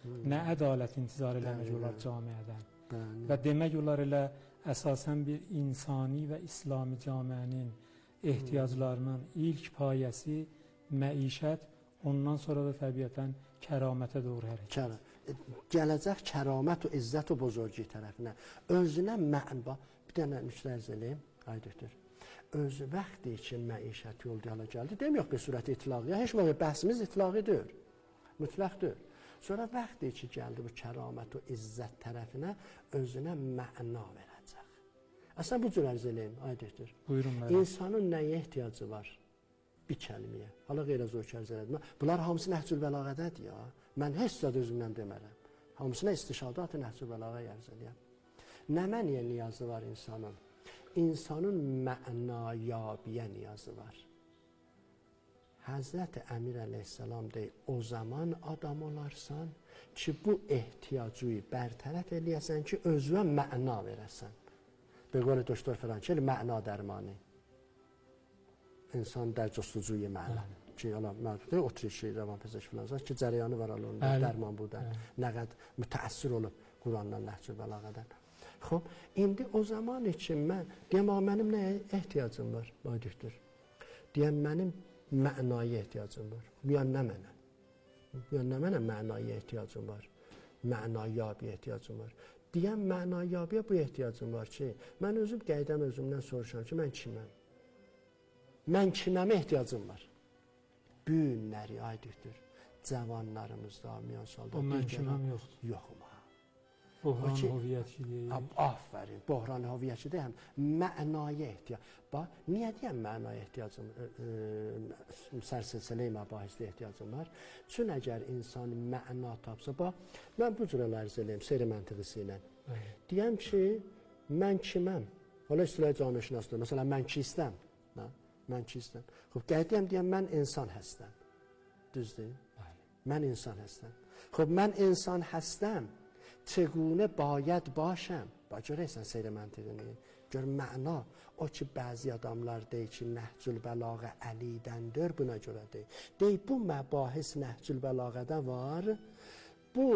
nə ədalət intizar eləmək olar camiədən. Və demək olar elə əsasən bir insani və İslami camiənin ehtiyaclarının ilk payəsi məişət, ondan sonra da təbiətən kəramətə doğru hərəkət. Gələcək kəramət və izzət və buzurgi tərəfinə. Özünə mənba, bir dənə müştərz eləyim, ay doktor. Özü vaxtı ki məişət yol yola gəldi, demiyor bir surət itlaqıya, heç vaxt bəhsimiz itlaqidir, mütləqdir. Sonra vaxtı ki gəldi bu kəramət və izzət tərəfinə özünə məna verəcək. Əslən bu cür ərz eləyim, ay doktor. Buyurun. İnsanın nəyə ehtiyacı var? Bir kəlməyə. Hala qeylə zor kərz elədim. Bunlar hamısı Nəhcül Bəlağədədir ya. Mən heç zad özümdən demərəm. Hamısına istişadat-ı Nəhcül Bəlağəyə ərz eləyəm. Nə məniyə niyazı var insanın? İnsanın mənayabiyə niyazı var. Həzrət Əmir əleyhissalam deyir, o zaman adam olarsan ki, bu ehtiyacı bərtərəf eləyəsən ki, özünə məna verəsən. به قول دکتر فرانکل معنا درمانی انسان در جستجوی معنا که حالا مربوطه اتریشی روانپزشک فلان که جریانی var alında درمان بودن نقد متأثر olub Qurandan Nəhcül Bəlağədən. Xoş, indi o zaman üçün mən deyəm mənim nəyə ehtiyacım var? Ay doktor. Deyəm mənim mənaya ehtiyacım var. Yəni nə mənə? Yəni nə mənə mənaya ehtiyacım var? Mənayabiyə ehtiyacım var. Deyəm mənayabiyə bu ehtiyacım var ki, mən özüm qeydəm özümdən soruşam ki, mən kiməm? Mən kiməmə ehtiyacım var? Bu günləri, ay doktor, cavanlarımızda, miyansalda... O mən kiməm yoxdur. Yoxum ha. Bohran hoviyyətçiliyi. Aferin, bohran hoviyyətçiliyi həm mənaya ehtiyac. Bax, niyə deyəm mənaya ehtiyacım, sərsilsilə-i məbahisdə ehtiyacım var? Çünki əgər insan məna tapsa, bax, mən bu cür ərz eləyim, seyri məntiqisi ilə. Deyəm ki, mən kiməm? Hala istilah camiəşinasıdır. Məsələn, mən ki istəm. Mən ki istəm. Xoş, qeydiyəm, deyəm, mən insan həstəm. Düzdür? Mən insan həstəm. Xoş, mən insan həstəm. چگونه باید باشم با görəysən seyr məntiqini gör məna o ki bəzi adamlar deyir ki Nəhcül Bəlağə Əlidəndir buna görə deyir bu məbahis Nəhcül Bəlağədə var bu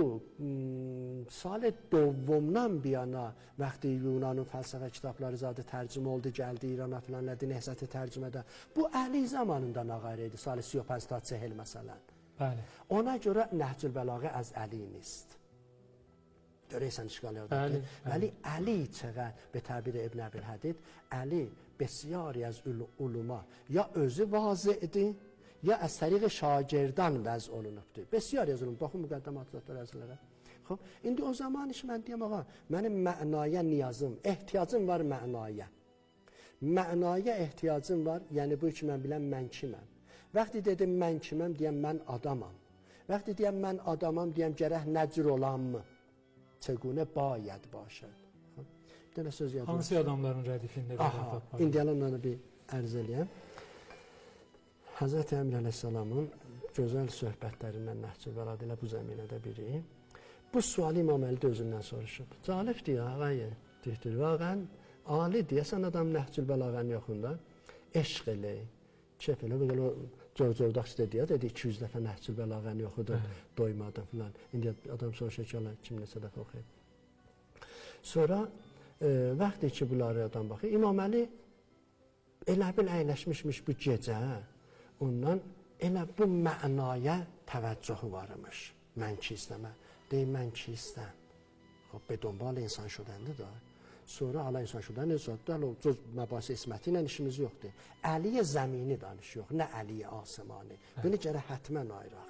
sal دومdan bir yana vaxtı Yunanın fəlsəfə kitabları zadı tərcümə oldu gəldi İrana filan nədi Nəhzəti tərcümədə bu Əli zamanından ağayrı idi sal 35 ta 40 məsələn ona görə Nəhcül Bəlağə az Əli نیست görəysən işgal yaradır. Vəli Əli çəğə به تعبیر ابن ابی‌الحدید Əli بسیاری از علوما یا özü vazıdır ya از طریق şagirdan vəz olunubdur. Besiari az olunub. Baxın müqəddəmatlar əzlərə. Xoş, indi o zaman iş mən deyəm ağa, mənim mənaya niyazım, ehtiyacım var mənaya. Mənaya ehtiyacım var, yəni bu ki mən biləm mən kiməm. Vaxtı dedim mən kiməm, deyəm mən adamam. Vaxtı deyəm mən adamam, deyəm gərək nə cür olanmı? چگونه باید باشد hansı adamların rədifində indi onlara bir ərz eləyəm Həzrət Əmir əleyhissalamın gözəl söhbətlərindən Nəhcül Bəlağə ilə bu zəminədə biri bu sualı İmam Əli də özündən soruşub calibdir ya ağayı deyir vaqən ali deyəsən adam Nəhcül Bəlağənin yoxunda eşq elə kef elə belə George Ordax dedi 200 dəfə Nəhcül Bəlağəni oxudu, doymadı filan. İndi adam soruşur ki, kim neçə dəfə oxuyub. Sonra vaxtı ki, bunları adam baxır, İmam Əli elə bil əyləşmişmiş bu gecə, ondan elə bu mənaya təvəccühü varmış. Mən ki istəmə. Deyir, mən ki istəm. به دنبال انسان شدنده دار sonra ala insan şudan zaten o cüz məbahis isməti ilə işimiz yoxdur. Əli zəmini danışıyor, nə Əli asmani. Bunu gərək hətmən ayıraq.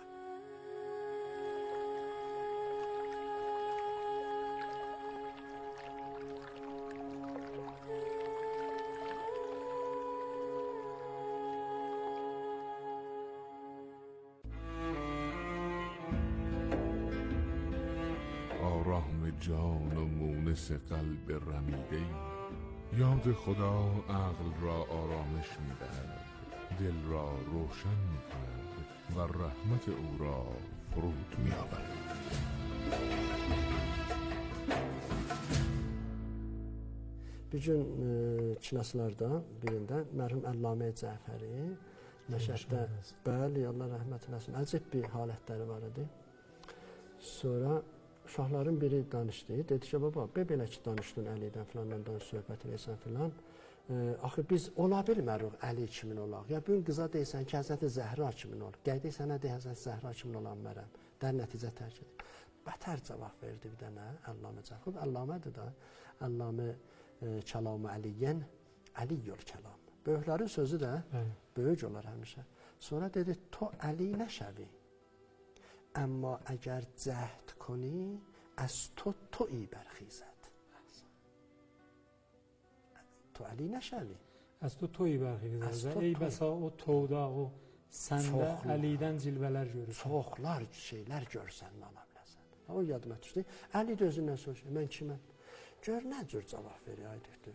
آرام جان و مونس قلب رمیده یاد خدا عقل را آرامش می‌دهد دل را روشن می‌کند و رحمت او را فرود می‌آورد. Bir gün kinaslarda birində mərhum Əllamə Cəfəri Məşəddə, bəli, Allah rəhmət eləsin, əcəb bir halətləri var idi. Sonra uşaqların biri danışdı. Dedi ki, baba, belə ki danışdın Əlidən filandan söhbət edirsən filan. Axı biz ola bilmərik Əli kimin olaq. Ya bu gün qıza deyirsən ki, Həzrəti Zəhra kimin olaq. Gəldik sənə deyir, Həzrəti Zəhra kimin olan mərəm. Dən nəticə tərk edir. Bətər cavab verdi bir dənə Əllamə Cəfər. Əllamədir da. Əllamə kəlamı Əliyyən, Əliyyül kəlam. Böyüklərin sözü də böyük olar həmişə. Sonra dedi, to Əli nəşəvi. Əmma əgər cəhd کنی از تویی برخیزد تو علی نشوی از تویی برخیزد ey bəsa o toda o səndə Əlidən cilvələr görürsən çoxlar şeylər görsən ala biləsən o yadıma düşdü Əli də özündən soruşur mən kiməm gör nə cür cavab verir ay doktor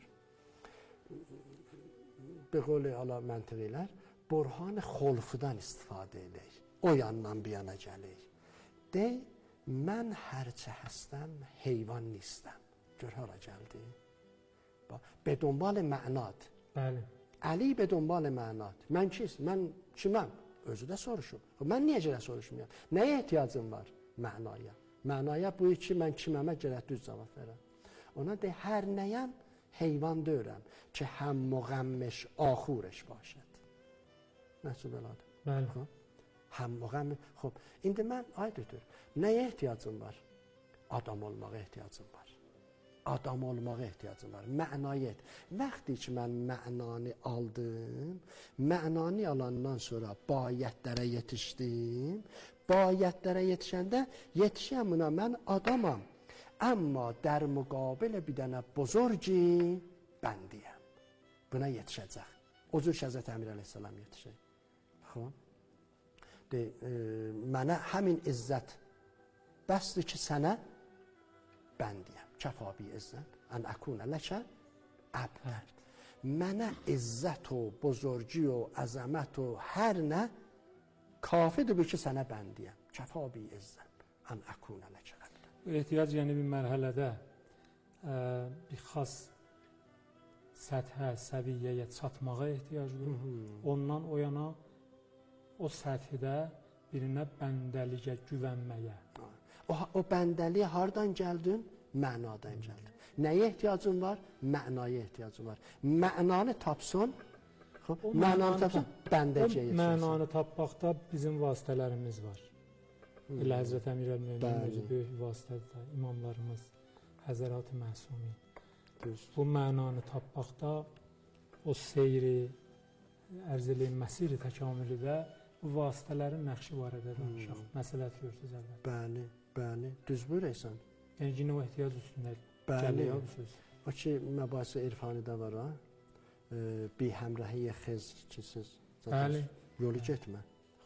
به قول ala məntiqilər burhan xolfudan istifadə edək o yandan bir yana gələk de من هرچه هستم حیوان نیستم جور حالا جلدی به دنبال معنات بله علی به دنبال معنات من چیست من kiməm özü də soruşur mən niyə görə soruşmuyorum nəyə ehtiyacım var mənaya bu ki mən kiməmə görə düz cavab verəm ona de hər nəyəm heyvan deyirəm ki həm مغمش آخورش باشد nasıl beladır bəli هم موقع خب indi mən aydındır nəyə ehtiyacım var adam olmağa ehtiyacım var adam olmağa ehtiyacım var mənaya vaxtı ki mən mənanı aldım mənanı alandan sonra bayətlərə yetişdim bayətlərə yetişəndə yetişəm buna mən adamam amma در مقابل bir dənə buzurgi bəndiyəm buna yetişəcək o cür Həzrət Əmir əleyhissalam yetişir xub mənə həmin izzət bəsdir ki sənə bəndiyəm kəfabi izzət ən əkunə ləkə əbdən mənə izzət o buzurgi o əzəmət o hər nə kafidir bu ki sənə bəndiyəm kəfabi izzət ən əkunə ləkə əbdən ehtiyac yəni bir mərhələdə bir xas səthə, səviyyəyə çatmağa ehtiyacdır ondan o yana o səthidə birinə bəndəliyə, güvənməyə. O bəndəliyə hardan gəldin? Mənadan gəldin. Nəyə ehtiyacın var? Mənaya ehtiyacın var. Mənanı tapsın, mənanı tapsın, bəndəciyə yetişirsin. Mənanı tapmaqda bizim vasitələrimiz var. Elə Həzrət Əmir əl-Möminin özü böyük vasitədir. İmamlarımız, Həzərat-ı Məsumi. Bu mənanı tapmaqda o seyri, ərzəliyin məsiri təkamülüdə bu vasitələrin nəqşi barədə danışaq. Məsləhət görürsünüz əvvəl. Bəli, bəli. Düz buyurursan. Yəni yine o ehtiyac üstündə gəlir bu söz. O ki məbahisə irfanidə var ha. Bir həmrəhiyə xez ki siz yolu getmə.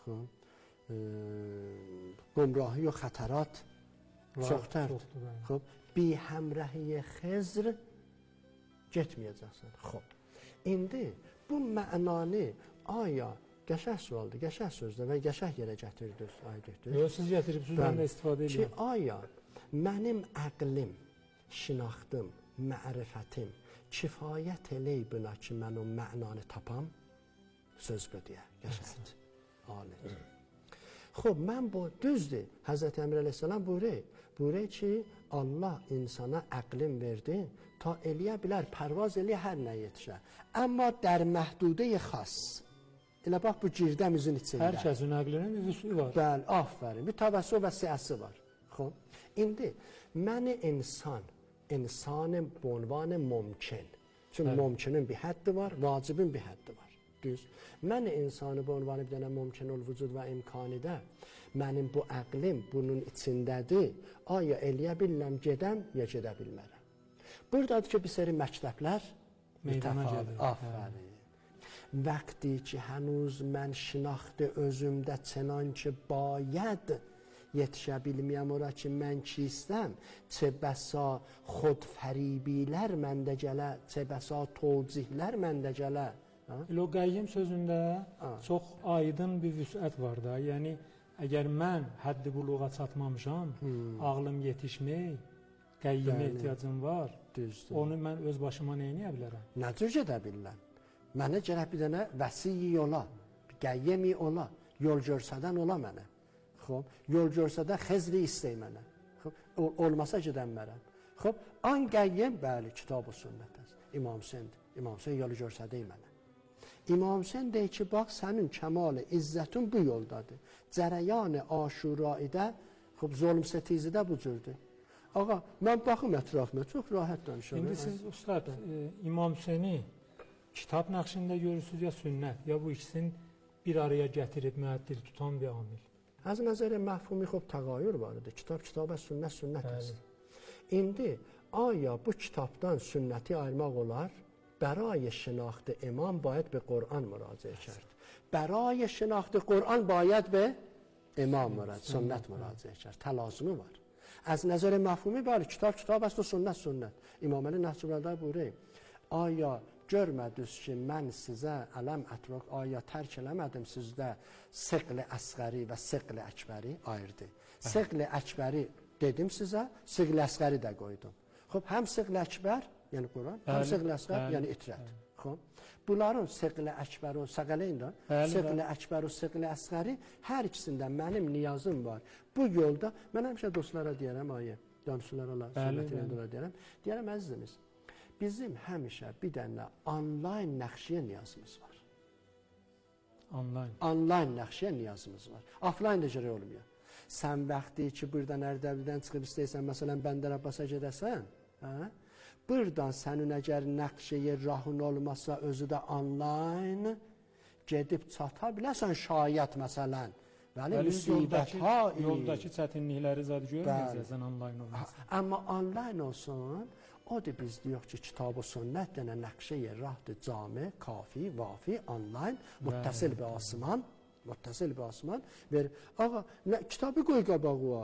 Qumrahi o xətərat çoxdur. Bir həmrəhiyə xezr getməyəcəksən. Xob. İndi bu mənanı aya qəşəh sualdır, qəşəh sözdür və qəşəh yerə gətirdiniz, aydındır. Yox, siz gətiribsiniz, mən də istifadə edirəm. Ki, aya, mənim əqlim, şinaxtım, mərifətim kifayət eləyib buna ki, mən o mənanı tapam, söz bu deyə, qəşəhdir, alim. Xob, mən bu, düzdür, Həzrət Əmir əleyhissalam buyuruyor ki, Allah insana əqlim verdi, ta eləyə bilər, pərvaz eləyə hər nə yetişə. Amma dər məhdudə-i xas. Elə bax, bu girdəmizin içində. Hər kəsin əqlinin bir vüsü var. Bəli, aferin, bir təvəssü və siyasi var. Xob, indi, məni insanın bu unvanı mümkün. Çünki mümkünün bir həddi var, vacibin bir həddi var. Düz. Məni insanı bu unvanı bir dənə mümkün ol vücud və imkanidə, mənim bu əqlim bunun içindədir, aya eləyə biləm, gedəm, ya gedə bilmərəm. Buradadır ki, bir seri məktəblər meydana gəlir. Aferin. Vəqti ki, hənuz mən şinaxtı özümdə çənan ki, bayəd yetişə bilməyəm ora ki, mən ki istəm, çə bəsa xodfəribilər məndə gələ, çə bəsa tocihlər məndə gələ. O qəyyim sözündə çox aydın bir vüsət var da, yəni, əgər mən həddi buluğa çatmamışam, ağlım yetişmək, qəyyimə ehtiyacım var, onu mən öz başıma neyniyə bilərəm? Nə cür gedə bilirəm? Mənə gərək bir dənə vəsiyi ola, qəyyimi ola, yol görsədən ola mənə. خب yol görsə də Xezri istəy mənə. Xب olmasa gedənmərəm. Xب an gəyyəm bəli kitab-ı sünnət. İmam Hüseyn yolu göstərdi mənə. İmam Hüseyn deyir ki, bax sənin kəmal izzətin bu yoldadır. Cərəyan Aşuraidə, xub zulm setizidə bu cürdür. Ağa, mən baxım ətrafına, çox rahat danışıram. İndi siz ustad, İmam Hüseyni kitab nəqşində görürsünüz ya sünnət, ya bu ikisini bir araya gətirib müəddil tutan bir amil? از نظر مفهومی خب تغایر وارده. کتاب از سنت است. İndi آیا bu kitabdan sünnəti ayırmaq olar? برای شناخت امام باید به قرآن مراجعه کرد. برای شناخت قرآن باید به امام سنت مراجعه کرد. تلازمی var. از نظر مفهومی بله کتاب است و سنت. İmam Əli Nəhcübəndə buyurur. آیا görmədiniz ki, mən sizə ələm ətraq aya tərk eləmədim sizdə Siql-i Əsğəri və Siql-i Əkbəri ayırdı. Siql-i Əkbəri dedim sizə, Siql-i Əsğəri də qoydum. Xob, həm Siql-i Əkbər, yəni Quran, həm Siql-i Əsğər, yəni İtrət. Xob, bunların Siql-i Əkbər o Səqələyindən, Siql-i Əkbər o Siql-i Əsğəri hər ikisində mənim niyazım var. Bu yolda, mən həmişə dostlara deyərəm, danışırlar olar, söhbət edənlərə deyərəm, əzizimiz. Bizim həmişə bir dənə onlayn nəqşiyə niyazımız var. Onlayn nəqşiyə niyazımız var. Offline də görə olmuyor. Sən vaxtı ki, buradan Ərdəbildən çıxıb istəyirsən, məsələn, Bəndər Abbasa gedəsən, buradan sənin əgər nəqşiyə rahun olmasa, özü də onlayn gedib çata biləsən şayət, məsələn. Yoldakı çətinlikləri zadı görməyəcəksən onlayn olmasa. Amma onlayn olsun, o da biz deyirik ki, kitab-ı sünnət dənə nəqşə-i rahdır, cami, kafi, vafi, onlayn, muttasil bi asman verir. Ağa, kitabı qoy qabağa,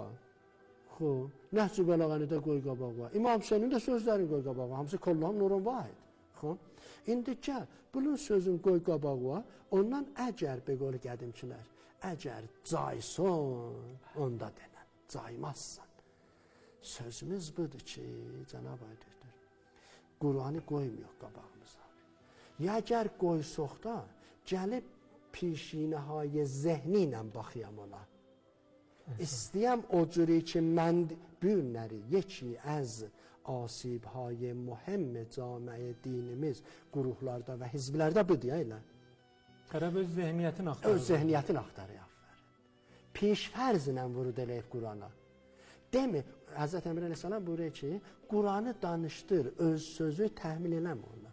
Nəhcü Bəlağəni də qoy qabağa, İmam Hüseynin də sözlərini qoy qabağa, hamısı kollan nurun vahid. İndi gəl, bunun sözün qoy qabağa, ondan əgər, beqolı qədimçilər, əgər cayson, onda denən, caymazsan. Sözümüz budur ki, Cənab Aydədir, Qur'anı qoymuyor qabağımıza. Ya əgər qoysoq da, gəlib pişinəhay zehni ilə baxıyam ona. İstəyəm o cüri ki, mən bürnəri yeki əz asibhay mühəm camiə dinimiz quruhlarda və hizblərdə budur ya ilə. Tərəb öz zehniyyətini axtarır. Öz zehniyyətini axtarır. Piş fərzlə vurud eləyib Qur'ana. Demi, Həzrət Əmir Əleyhisselam buyuruyor ki, Qur'anı danışdır, öz sözü təhmil eləmə ona.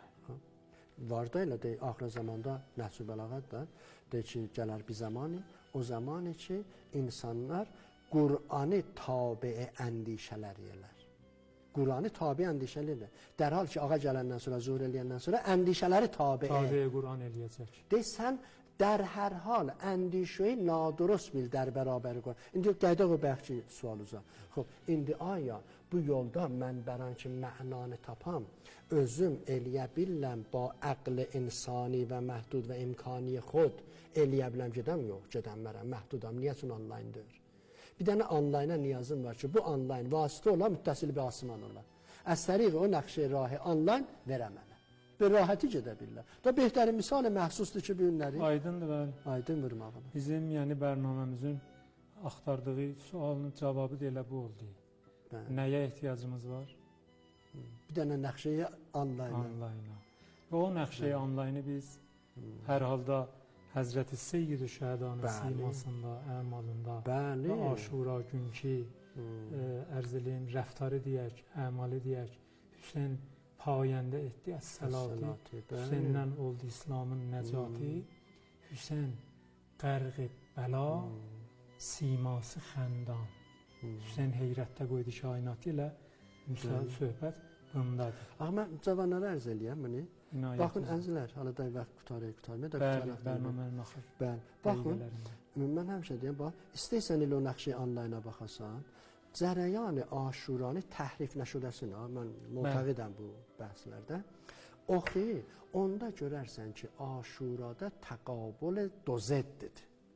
Var da elə deyil, axır zamanda Nəhcü Bəlağət də deyir ki, gələr bir zamanı, o zamanı ki, insanlar Qur'anı tabi əndişələr yerlər. Qur'anı tabi əndişələr. Dərhal ki, ağa gələndən sonra, zuhur eləyəndən sonra əndişələri tabi Qur'an eləyəcək. Deyir, sən در هر حال اندیشه نادرست bil در برابر Qur'an. İndi qayda o bəxçi sualınıza. Xoş, indi aya bu yolda mən bəran ki mənanı tapam, özüm eləyə biləm ba aql insani və məhdud və imkani xod eləyə biləm gedəm yox, gedəmərəm, məhdudam. Niyə üçün onlayndır? Bir dənə onlayna niyazım var ki, bu onlayn vasitə ola, müttəsil bir asman ola. Az təriq o nəqşə rahi onlayn verəməm. Bir rahəti gedə bilirlər. Da behtərin misal məhsusdur ki, bu günləri. Aydındır, bəli. Aydın vurmağına. Bizim, yəni bərnaməmizin axtardığı sualın cavabı da elə bu oldu. Nəyə ehtiyacımız var? Bir dənə nəqşəyə onlayna. Və o nəqşəyə onlayını biz hər halda Həzrəti Seyyid-i Şəhədanın simasında, əmalında və Aşura günkü ərzəliyim, rəftarı deyək, əmalı deyək, Hüseyn payəndə etdi əs-səlatı, Hüseyndən oldu İslamın nəcatı, Hüseyn qərq-i bəla, siması xəndan. Hüseyn heyrətdə qoydu kainatı ilə söhbət bundadır. Ağa, mən cavanlara ərz eləyəm bunu. Baxın, əzizlər, hala da vaxt qutarmaya da bərnamənin axır. Baxın, mən həmişə deyəm, istəysən ilə o nəqşəyə onlayna baxasan, cərəyan-ı aşuranı təhrif nəşudəsin, mən mütəqidəm bu bəhslərdə. Oxi, onda görərsən ki, aşurada təqabül dozeddir.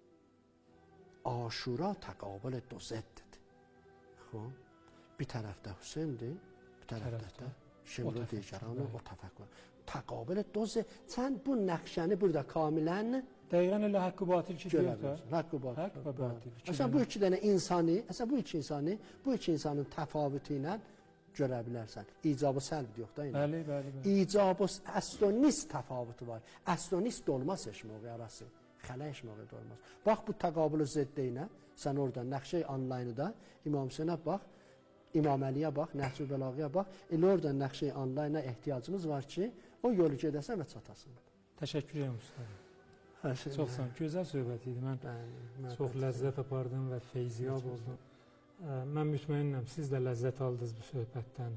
Aşura təqabül dozeddir. Bir tərəfdə Hüseyndir, bir tərəfdə də şümrü digəranı o təfəkkür. Təqabül doz sən bu nəqşəni burada kamilən dəqiqən elə haqqı batil ki görə bilirsən. Haqqı batil. Məsələn bu iki dənə insani, məsələn bu iki insanın təfavütü ilə görə bilərsən. İcabı səlb yox da yəni. Bəli. İcabı əstonis təfavütü var. Əstonis dolmaz eşmoğu arası. Xələ eşmoğu dolmaz. Bax bu təqabülü ziddə ilə sən orada Nəqşə-i Online'da İmam Hüseynə bax, İmam Əliyə bax, Nəhcül Bəlağıya bax. Elə orada Nəqşə-i Online'a ehtiyacımız var ki, o yolu gedəsən və çatasın. Təşəkkür edirəm usta. Çox sağ olun. Gözəl söhbət idi. Mən çox ləzzət apardım və feyziyab oldum. Mən mütməinnəm, siz də ləzzət aldınız bu söhbətdən.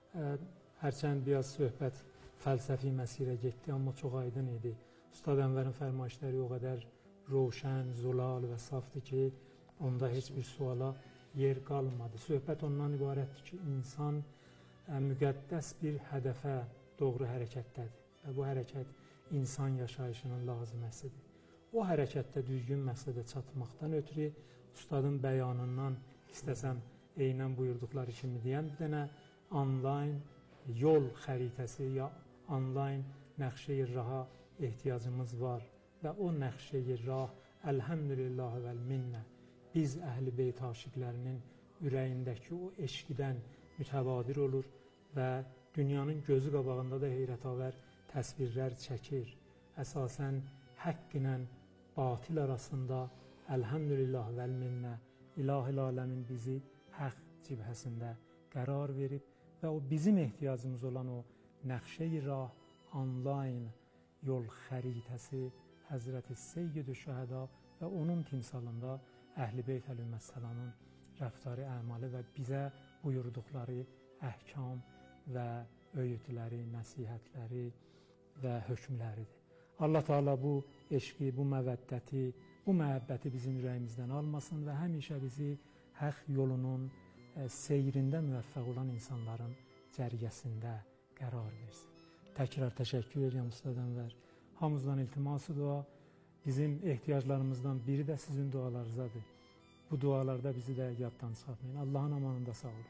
Hərçənd biraz söhbət fəlsəfi məsirə getdi, amma çox aydın idi. Ustad Ənvərin fərmayişləri o qədər roşən, zulal və safdır ki, onda heç bir suala yer qalmadı. Söhbət ondan ibarətdir ki, insan müqəddəs bir hədəfə doğru hərəkətdədir və bu hərəkət insan yaşayışının lazıməsidir. O hərəkətdə düzgün məqsədə çatmaqdan ötürü ustadın bəyanından istəsəm eynən buyurduqları kimi deyən bir dənə onlayn yol xəritəsi ya onlayn Nəqşə-i Raha ehtiyacımız var və o Nəqşə-i Rah əlhəmdülillah vəl minnə biz Əhl-i Beyt aşiqlərinin ürəyindəki o eşqdən mütəvadir olur və dünyanın gözü qabağında da heyrətavər təsvirlər çəkir. Əsasən həqq ilə batil arasında əlhəmdülillah vəl minnə İlahi aləmin bizi haqq cibhəsində qərar verib və o bizim ehtiyacımız olan o Nəqşə-i Rah onlayn yol xəritəsi Həzrəti Seyyid-i Şəhəda və onun timsalında Əhl-i Beyt əleyhissalamın rəftarı, əmalı və bizə buyurduqları əhkam və öyüdləri, nəsihətləri və hökmləridir. Allah Teala bu eşqi, bu məvəddəti, bu məhəbbəti bizim ürəyimizdən almasın və həmişə bizi haqq yolunun seyrində müvəffəq olan insanların cərgəsində qərar versin. Təkrar təşəkkür edirəm Ustad Ənvər. Hamımızdan iltiması dua, bizim ehtiyaclarımızdan biri də sizin dualarınızdadır. Bu dualarda bizi də yaddan çıxartmayın. Allahın amanında sağ olun.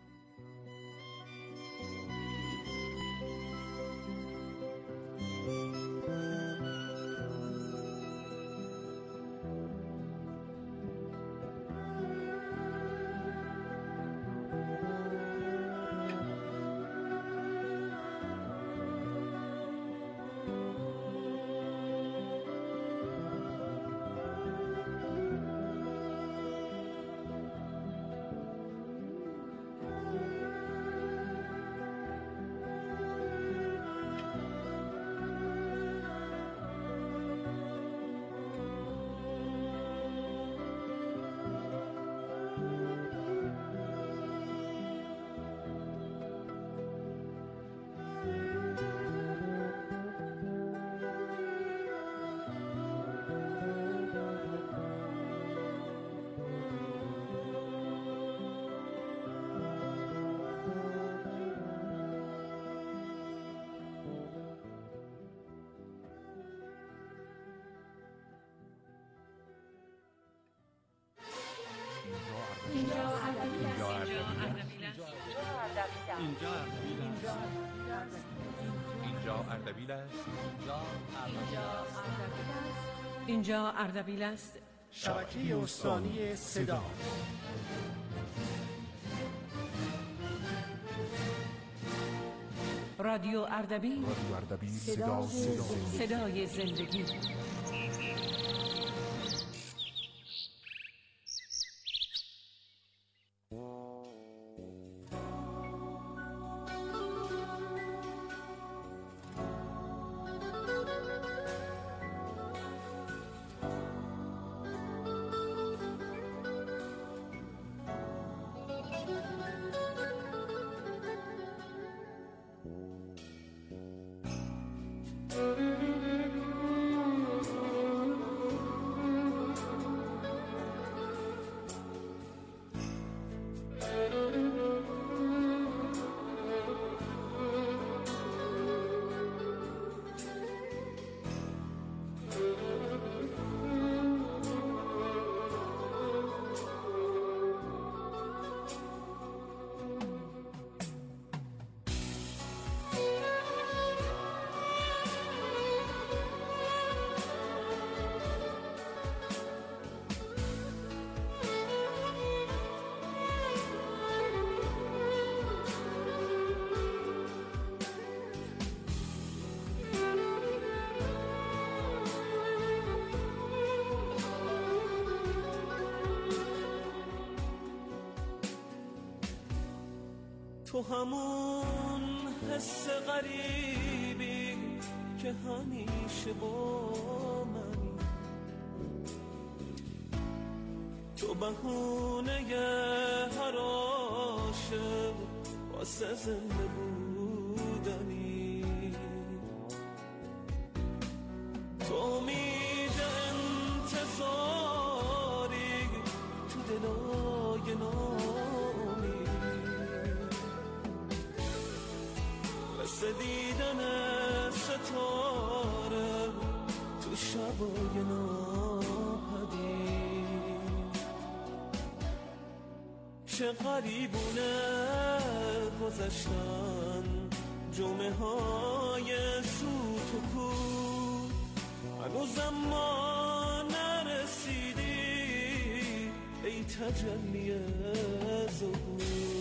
اینجا اردبیل است. شبکه استانی صدا. رادیو اردبیل. صدای زندگی. تو همون حس غریبی که همیشه با منی، تو بهونه هر عاشق واسه زنده بودنی، تو امید انتظاری تو دلای نامی، مثل دیدن ستاره تو شبای ناپدید. چه غریبونه گذشتن جمعه های سوت و کور، هنوزم ما نرسیدی ای تجلی ظهور.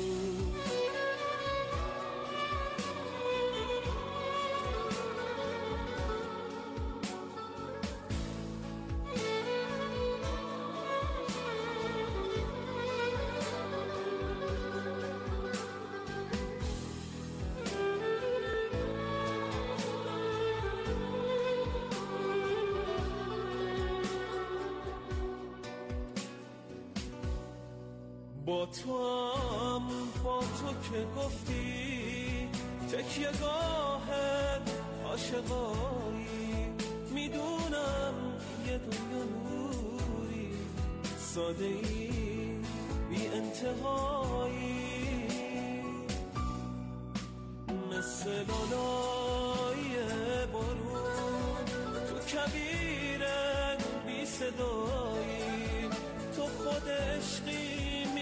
با تو که گفتی تکیه گاه عاشقایی، میدونم یه دنیا نوری ساده ای بی انتهایی، مثل لالای بارون تو کبیر بی صدایی، تو خود عشقی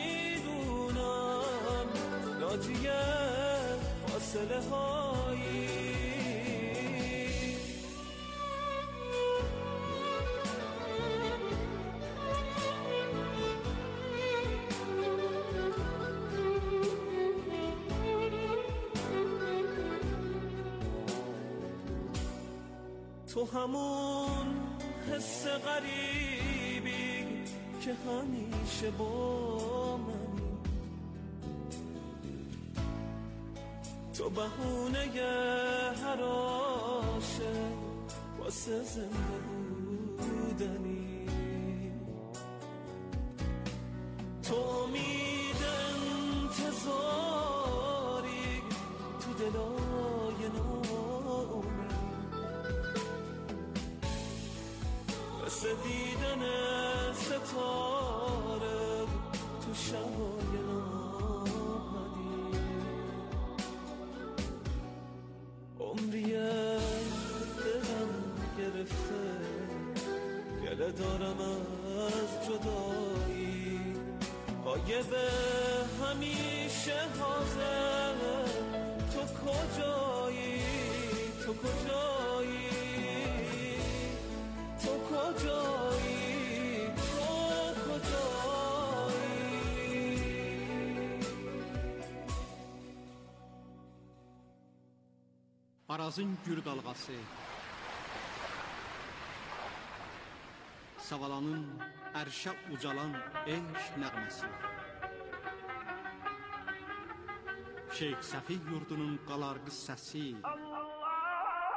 ناجیه فاصله هایی. تو همون حس غریبی که همیشه با منی، تو بهونه هر عاشق واسه زنده بودنی، تو امید انتظاری تو دلای نامی، مثل دیدن ستاره تو شبای ناپدید. عمریه دلم گرفته گله دارم از جدایی، غایب همیشه حاضر تو کجایی، تو کجایی، تو کجایی، تو کجایی. Arazın gür dalğası, Savalanın ərşə ucalan eşq nəğməsi, Şeyx Səfi yurdunun qalarqı səsi,